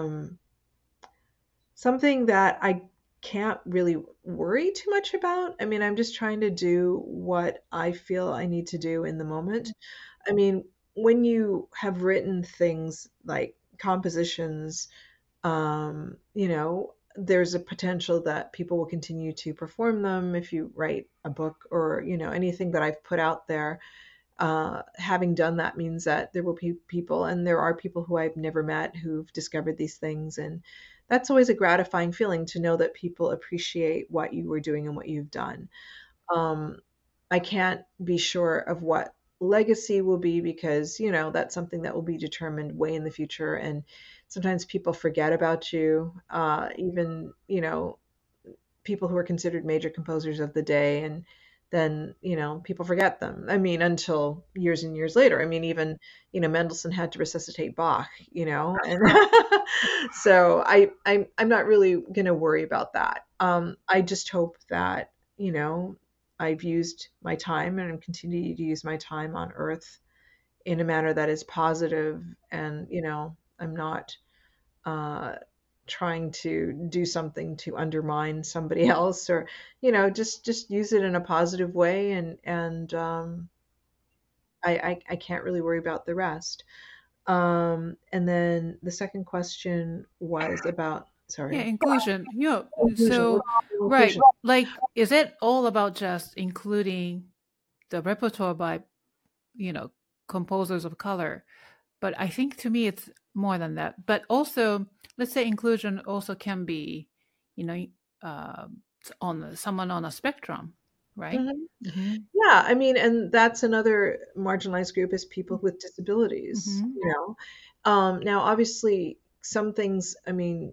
[SPEAKER 2] something that I can't really worry too much about. I mean, I'm just trying to do what I feel I need to do in the moment. I mean, when you have written things like compositions You know, there's a potential that people will continue to perform them if you write a book or, you know, anything that I've put out there. Having done that means that there will be people, and there are people who I've never met who've discovered these things. And that's always a gratifying feeling to know that people appreciate what you were doing and what you've done. Um, I can't be sure of what legacy will be because, you know, that's something that will be determined way in the future. And sometimes people forget about you, even, you know, people who are considered major composers of the day. And then, you know, people forget them. I mean, until years and years later. I mean, even, you know, Mendelssohn had to resuscitate Bach, you know, and so I'm not really going to worry about that. I just hope that, you know, I've used my time and continue to use my time on Earth in a manner that is positive, and, you know, I'm not uh, trying to do something to undermine somebody else, or, you know, just use it in a positive way. And I can't really worry about the rest. And then the second question was about,
[SPEAKER 1] Yeah,
[SPEAKER 2] sorry,
[SPEAKER 1] inclusion.
[SPEAKER 2] inclusion.
[SPEAKER 1] So right,
[SPEAKER 2] Inclusion.
[SPEAKER 1] like, is it all about just including the repertoire by, you know, composers of color? But I think to me it's more than that. But also, let's say inclusion also can be, you know, uh, someone on a spectrum, right?
[SPEAKER 2] Mhm.
[SPEAKER 1] Mm-hmm.
[SPEAKER 2] Yeah, I mean, and that's another marginalized group is people with disabilities,
[SPEAKER 1] Mm-hmm.
[SPEAKER 2] you know. Now, obviously, some things, I mean,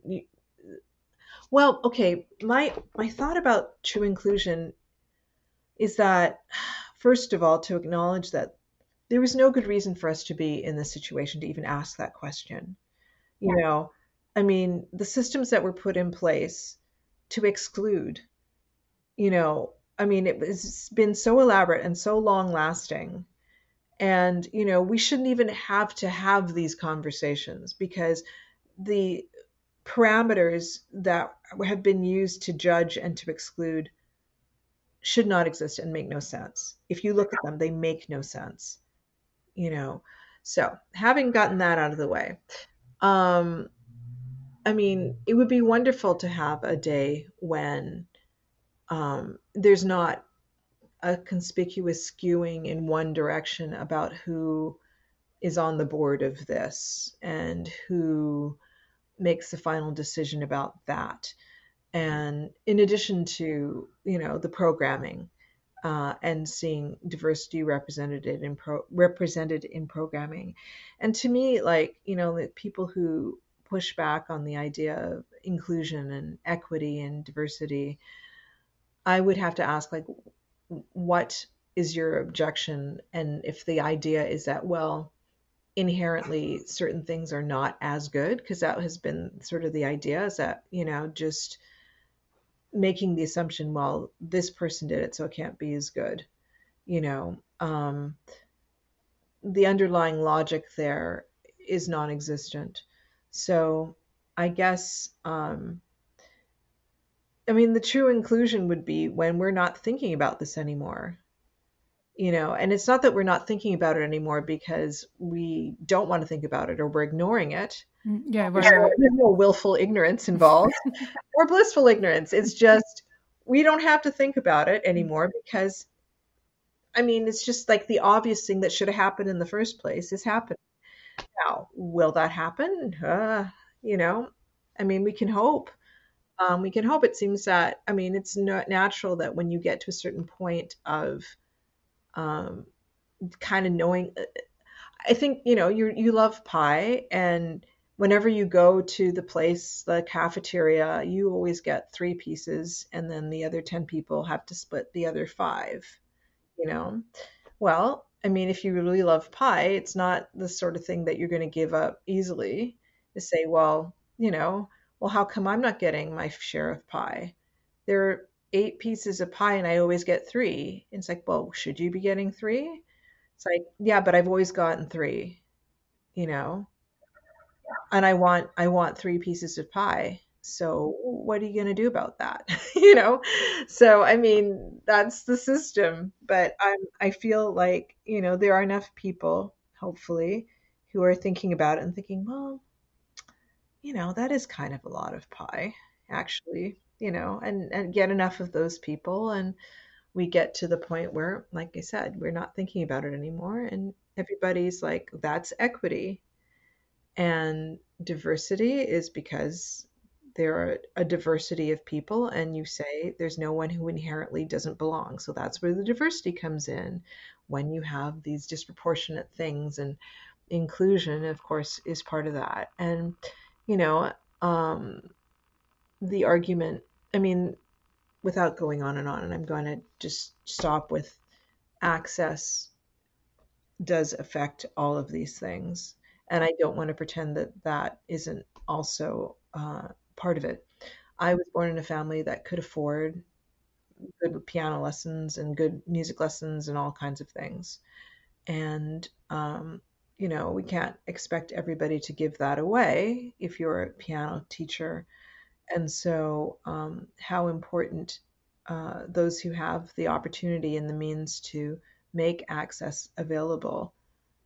[SPEAKER 2] well, okay, my thought about true inclusion is that, first of all, to acknowledge that there was no good reason for us to be in this situation to even ask that question. You know, I mean, the systems that were put in place to exclude, you know, I mean, it's been so elaborate and so long lasting. And, you know, we shouldn't even have to have these conversations because the parameters that have been used to judge and to exclude should not exist and make no sense. If you look at them, they make no sense, you know. So, having gotten that out of the way, um, I mean, it would be wonderful to have a day when there's not a conspicuous skewing in one direction about who is on the board of this and who makes the final decision about that. And in addition to, you know, the programming and seeing diversity represented in programming. And to me, like, you know, the people who push back on the idea of inclusion and equity and diversity, I would have to ask, like, what is your objection? And if the idea is that, well, inherently certain things are not as good, because that has been sort of the idea, is that, you know, just making the assumption, well, this person did it, so it can't be as good, you know. The underlying logic there is non-existent. So I guess, I mean, the true inclusion would be when we're not thinking about this anymore, you know. And it's not that we're not thinking about it anymore because we don't want to think about it or we're ignoring it.
[SPEAKER 1] Yeah,
[SPEAKER 2] There's
[SPEAKER 1] right,
[SPEAKER 2] no,
[SPEAKER 1] right.
[SPEAKER 2] there's no willful ignorance involved or blissful ignorance. It's just we don't have to think about it anymore because, I mean, it's just like the obvious thing that should have happened in the first place is happening. Now, will that happen? You know, I mean, we can hope. We can hope. It seems that, I mean, it's not natural that when you get to a certain point of um, kind of knowing, I think, you know, you love pie, and whenever you go to the place, the cafeteria, you always get 3 pieces, and then the other 10 people have to split the other 5, you know? Well, I mean, if you really love pie, it's not the sort of thing that you're going to give up easily to say, well, you know, well, how come I'm not getting my share of pie? There are 8 pieces of pie and I always get 3. It's like, well, should you be getting 3? It's like, yeah, but I've always gotten 3, you know, and I want 3 pieces of pie. So what are you going to do about that? You know? So, I mean, that's the system, but I feel like, you know, there are enough people, hopefully, who are thinking about it and thinking, well, that is kind of a lot of pie, actually, and get enough of those people. And we get to the point where, like I said, we're not thinking about it anymore. And everybody's like, that's equity. And diversity is because there are a diversity of people, and you say there's no one who inherently doesn't belong. So that's where the diversity comes in when you have these disproportionate things. And inclusion, of course, is part of that. And, you know, the argument, I mean, without going on, and I'm going to just stop with access does affect all of these things. And I don't want to pretend that that isn't also part of it. I was born in a family that could afford good piano lessons and good music lessons and all kinds of things. And, we can't expect everybody to give that away if you're a piano teacher. And so how important those who have the opportunity and the means to make access available,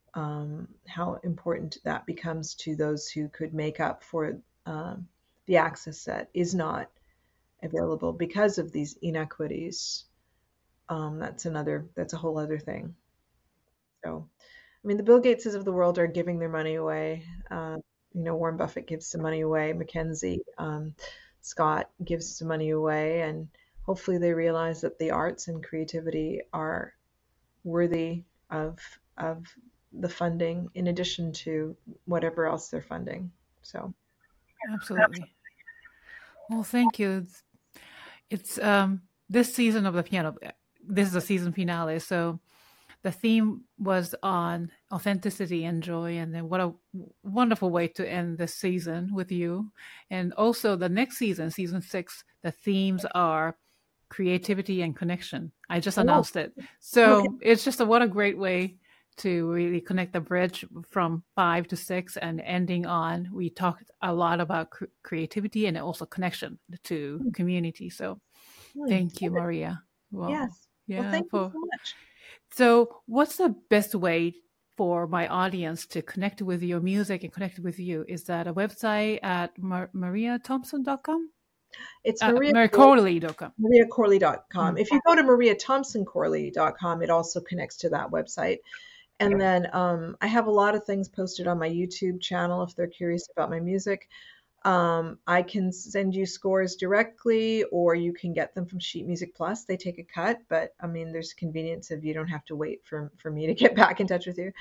[SPEAKER 2] how important that becomes to those who could make up for the access that is not available because of these inequities. That's a whole other thing. So, I mean, the Bill Gateses of the world are giving their money away. Warren Buffett gives some money away. Mackenzie Scott gives some money away, and hopefully they realize that the arts and creativity are worthy of the funding in addition to whatever else they're funding. So,
[SPEAKER 1] absolutely. Well, thank you. It's this season of the piano. This is a season finale, so the theme was on authenticity and joy, and then what a wonderful way to end this season with you. And also the next season, season 6, the themes are creativity and connection. I just announced it. So It's just what a great way to really connect the bridge from 5 to 6 and ending on, we talked a lot about creativity and also connection to community. So thank you, Maria. Well,
[SPEAKER 2] yes.
[SPEAKER 1] Yeah.
[SPEAKER 2] Well, thank you so much.
[SPEAKER 1] So what's the best way for my audience to connect with your music and connect with you? Is that a website at mariathompson.com?
[SPEAKER 2] It's
[SPEAKER 1] mariacorley.com.
[SPEAKER 2] mariacorley.com. Mm-hmm. If you go to mariathompsoncorley.com, it also connects to that website. And then I have a lot of things posted on my YouTube channel if they're curious about my music. I can send you scores directly, or you can get them from Sheet Music Plus. They take a cut, but I mean, there's convenience of you don't have to wait for me to get back in touch with you.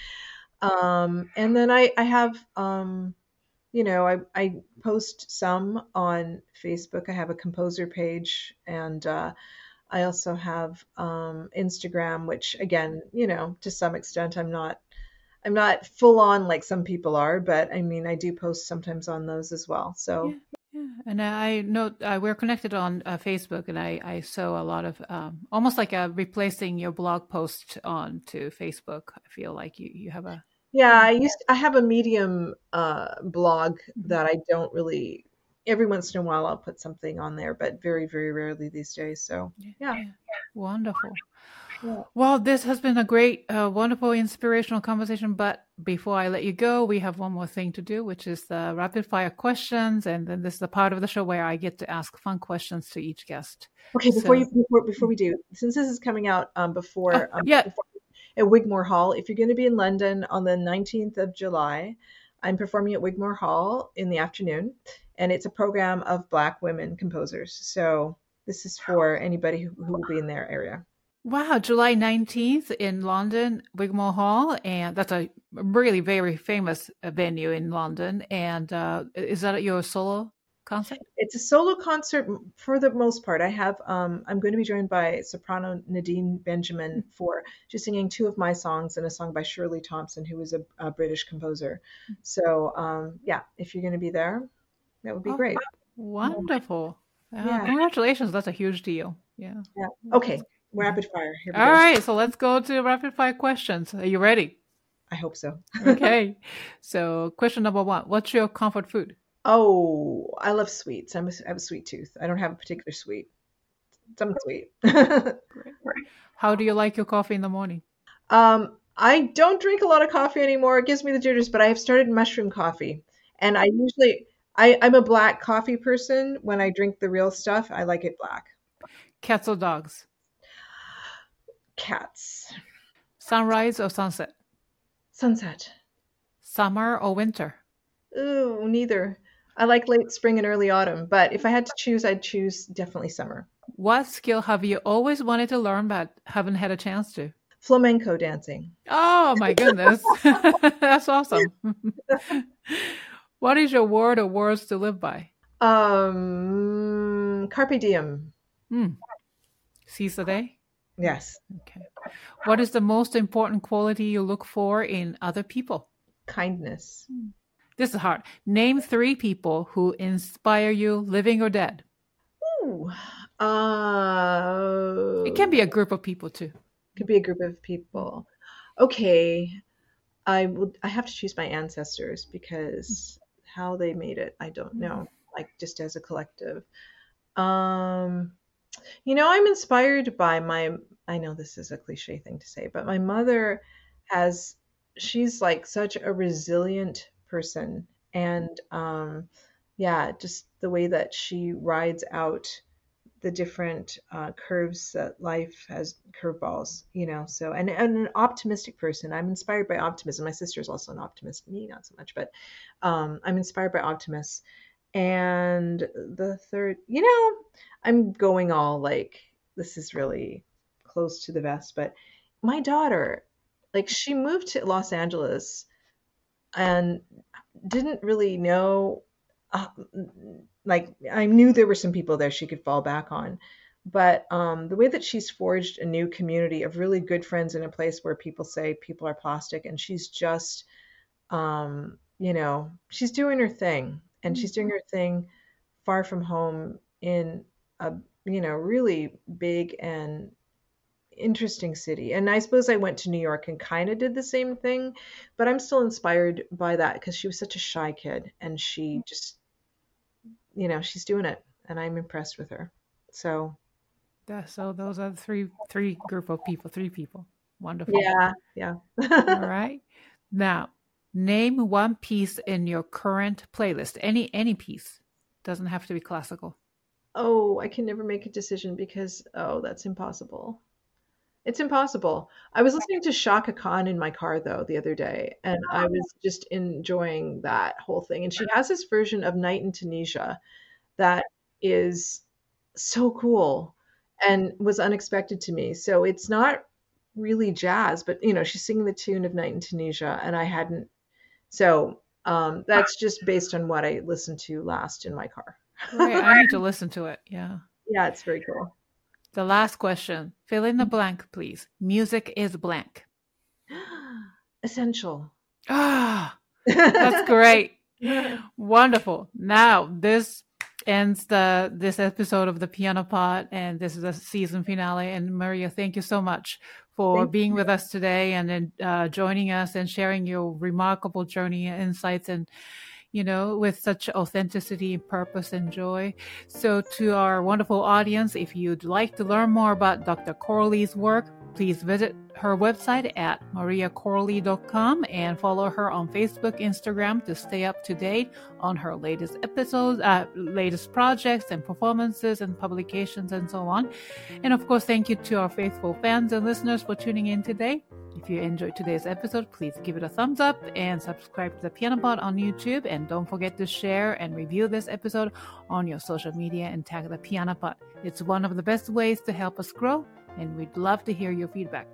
[SPEAKER 2] And then I have, I post some on Facebook. I have a composer page, and I also have Instagram, which again, to some extent, I'm not full on like some people are, but I mean, I do post sometimes on those as well. So
[SPEAKER 1] yeah. And I know we're connected on Facebook, and I saw a lot of almost like replacing your blog post onto Facebook. I feel like you have a
[SPEAKER 2] I have a Medium blog that I don't really. Every once in a while, I'll put something on there, but very, very rarely these days. So yeah.
[SPEAKER 1] Wonderful. Yeah. Well, this has been a great, wonderful, inspirational conversation. But before I let you go, we have one more thing to do, which is the rapid fire questions. And then this is the part of the show where I get to ask fun questions to each guest.
[SPEAKER 2] Okay, before we do, since this is coming out before at Wigmore Hall, if you're going to be in London on the 19th of July, I'm performing at Wigmore Hall in the afternoon, and it's a program of Black women composers. So this is for anybody who will be in their area.
[SPEAKER 1] Wow, July 19th in London, Wigmore Hall, and that's a really very famous venue in London. And is that your solo concert?
[SPEAKER 2] It's a solo concert for the most part. I have I'm going to be joined by soprano Nadine Benjamin for just singing 2 of my songs and a song by Shirley Thompson, who is a British composer. So if you're going to be there, that would be great.
[SPEAKER 1] Wonderful. Congratulations. That's a huge deal. Yeah.
[SPEAKER 2] Okay. Rapid fire. Here we go.
[SPEAKER 1] All right. So let's go to rapid fire questions. Are you ready?
[SPEAKER 2] I hope so.
[SPEAKER 1] Okay. So question number 1. What's your comfort food?
[SPEAKER 2] Oh, I love sweets. I have a sweet tooth. I don't have a particular sweet. Something sweet.
[SPEAKER 1] Great. How do you like your coffee in the morning?
[SPEAKER 2] I don't drink a lot of coffee anymore. It gives me the jitters, but I have started mushroom coffee. And I I'm a black coffee person. When I drink the real stuff, I like it black.
[SPEAKER 1] Cats or dogs?
[SPEAKER 2] Cats.
[SPEAKER 1] Sunrise or sunset?
[SPEAKER 2] Sunset.
[SPEAKER 1] Summer or winter?
[SPEAKER 2] Ooh, neither. I like late spring and early autumn, but if I had to choose, I'd choose definitely summer.
[SPEAKER 1] What skill have you always wanted to learn but haven't had a chance to?
[SPEAKER 2] Flamenco dancing.
[SPEAKER 1] Oh my goodness. That's awesome. What is your word or words to live by?
[SPEAKER 2] Carpe diem.
[SPEAKER 1] Seize the day?
[SPEAKER 2] Yes.
[SPEAKER 1] Okay. What is the most important quality you look for in other people?
[SPEAKER 2] Kindness.
[SPEAKER 1] This is hard. Name 3 people who inspire you, living or dead.
[SPEAKER 2] Ooh.
[SPEAKER 1] It can be a group of people too.
[SPEAKER 2] Could be a group of people. Okay. I have to choose my ancestors because how they made it, I don't know. Like just as a collective. I'm inspired by I know this is a cliche thing to say, but my mother she's like such a resilient person. And just the way that she rides out the different curves that life has, curveballs, so, and an optimistic person. I'm inspired by optimism. My sister is also an optimist, me not so much, but I'm inspired by optimists. And the third, I'm going all like, this is really close to the vest, but my daughter, like she moved to Los Angeles and didn't really know, like I knew there were some people there she could fall back on, but the way that she's forged a new community of really good friends in a place where people say people are plastic, and she's just, she's doing her thing, and she's doing her thing far from home in a, really big and interesting city. And I suppose I went to New York and kind of did the same thing, but I'm still inspired by that because she was such a shy kid, and she just, she's doing it, and I'm impressed with her. So
[SPEAKER 1] those are three group of people, 3 people. Wonderful.
[SPEAKER 2] Yeah.
[SPEAKER 1] All right. Now, name one piece in your current playlist. Any piece. Doesn't have to be classical.
[SPEAKER 2] Oh, I can never make a decision because, that's impossible. It's impossible. I was listening to Shaka Khan in my car, though, the other day, and I was just enjoying that whole thing. And she has this version of Night in Tunisia that is so cool and was unexpected to me. So it's not really jazz, but, she's singing the tune of Night in Tunisia, and I hadn't. So that's just based on what I listened to last in my car.
[SPEAKER 1] Right, I need to listen to it. Yeah.
[SPEAKER 2] Yeah, it's very cool.
[SPEAKER 1] The last question. Fill in the blank, please. Music is blank.
[SPEAKER 2] Essential.
[SPEAKER 1] That's great. Wonderful. Now, this ends this episode of the Piano Pod, and this is a season finale. And Maria, thank you so much for being with us today and joining us and sharing your remarkable journey and insights, and with such authenticity, purpose, and joy. So to our wonderful audience, if you'd like to learn more about Dr. Corley's work, please visit her website at mariacorley.com and follow her on Facebook, Instagram to stay up to date on her latest episodes, latest projects and performances and publications and so on. And of course, thank you to our faithful fans and listeners for tuning in today. If you enjoyed today's episode, please give it a thumbs up and subscribe to the Piano Pod on YouTube. And don't forget to share and review this episode on your social media and tag the Piano Pod. It's one of the best ways to help us grow, and we'd love to hear your feedback.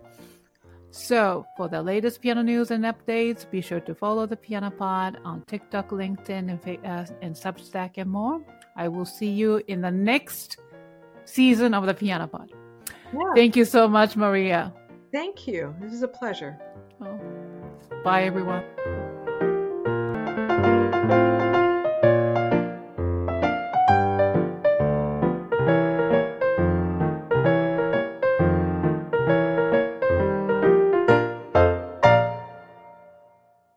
[SPEAKER 1] So for the latest piano news and updates, be sure to follow the Piano Pod on TikTok, LinkedIn, and Substack and more. I will see you in the next season of the Piano Pod. Yeah. Thank you so much, Maria.
[SPEAKER 2] Thank you. This is a pleasure.
[SPEAKER 1] Bye, everyone.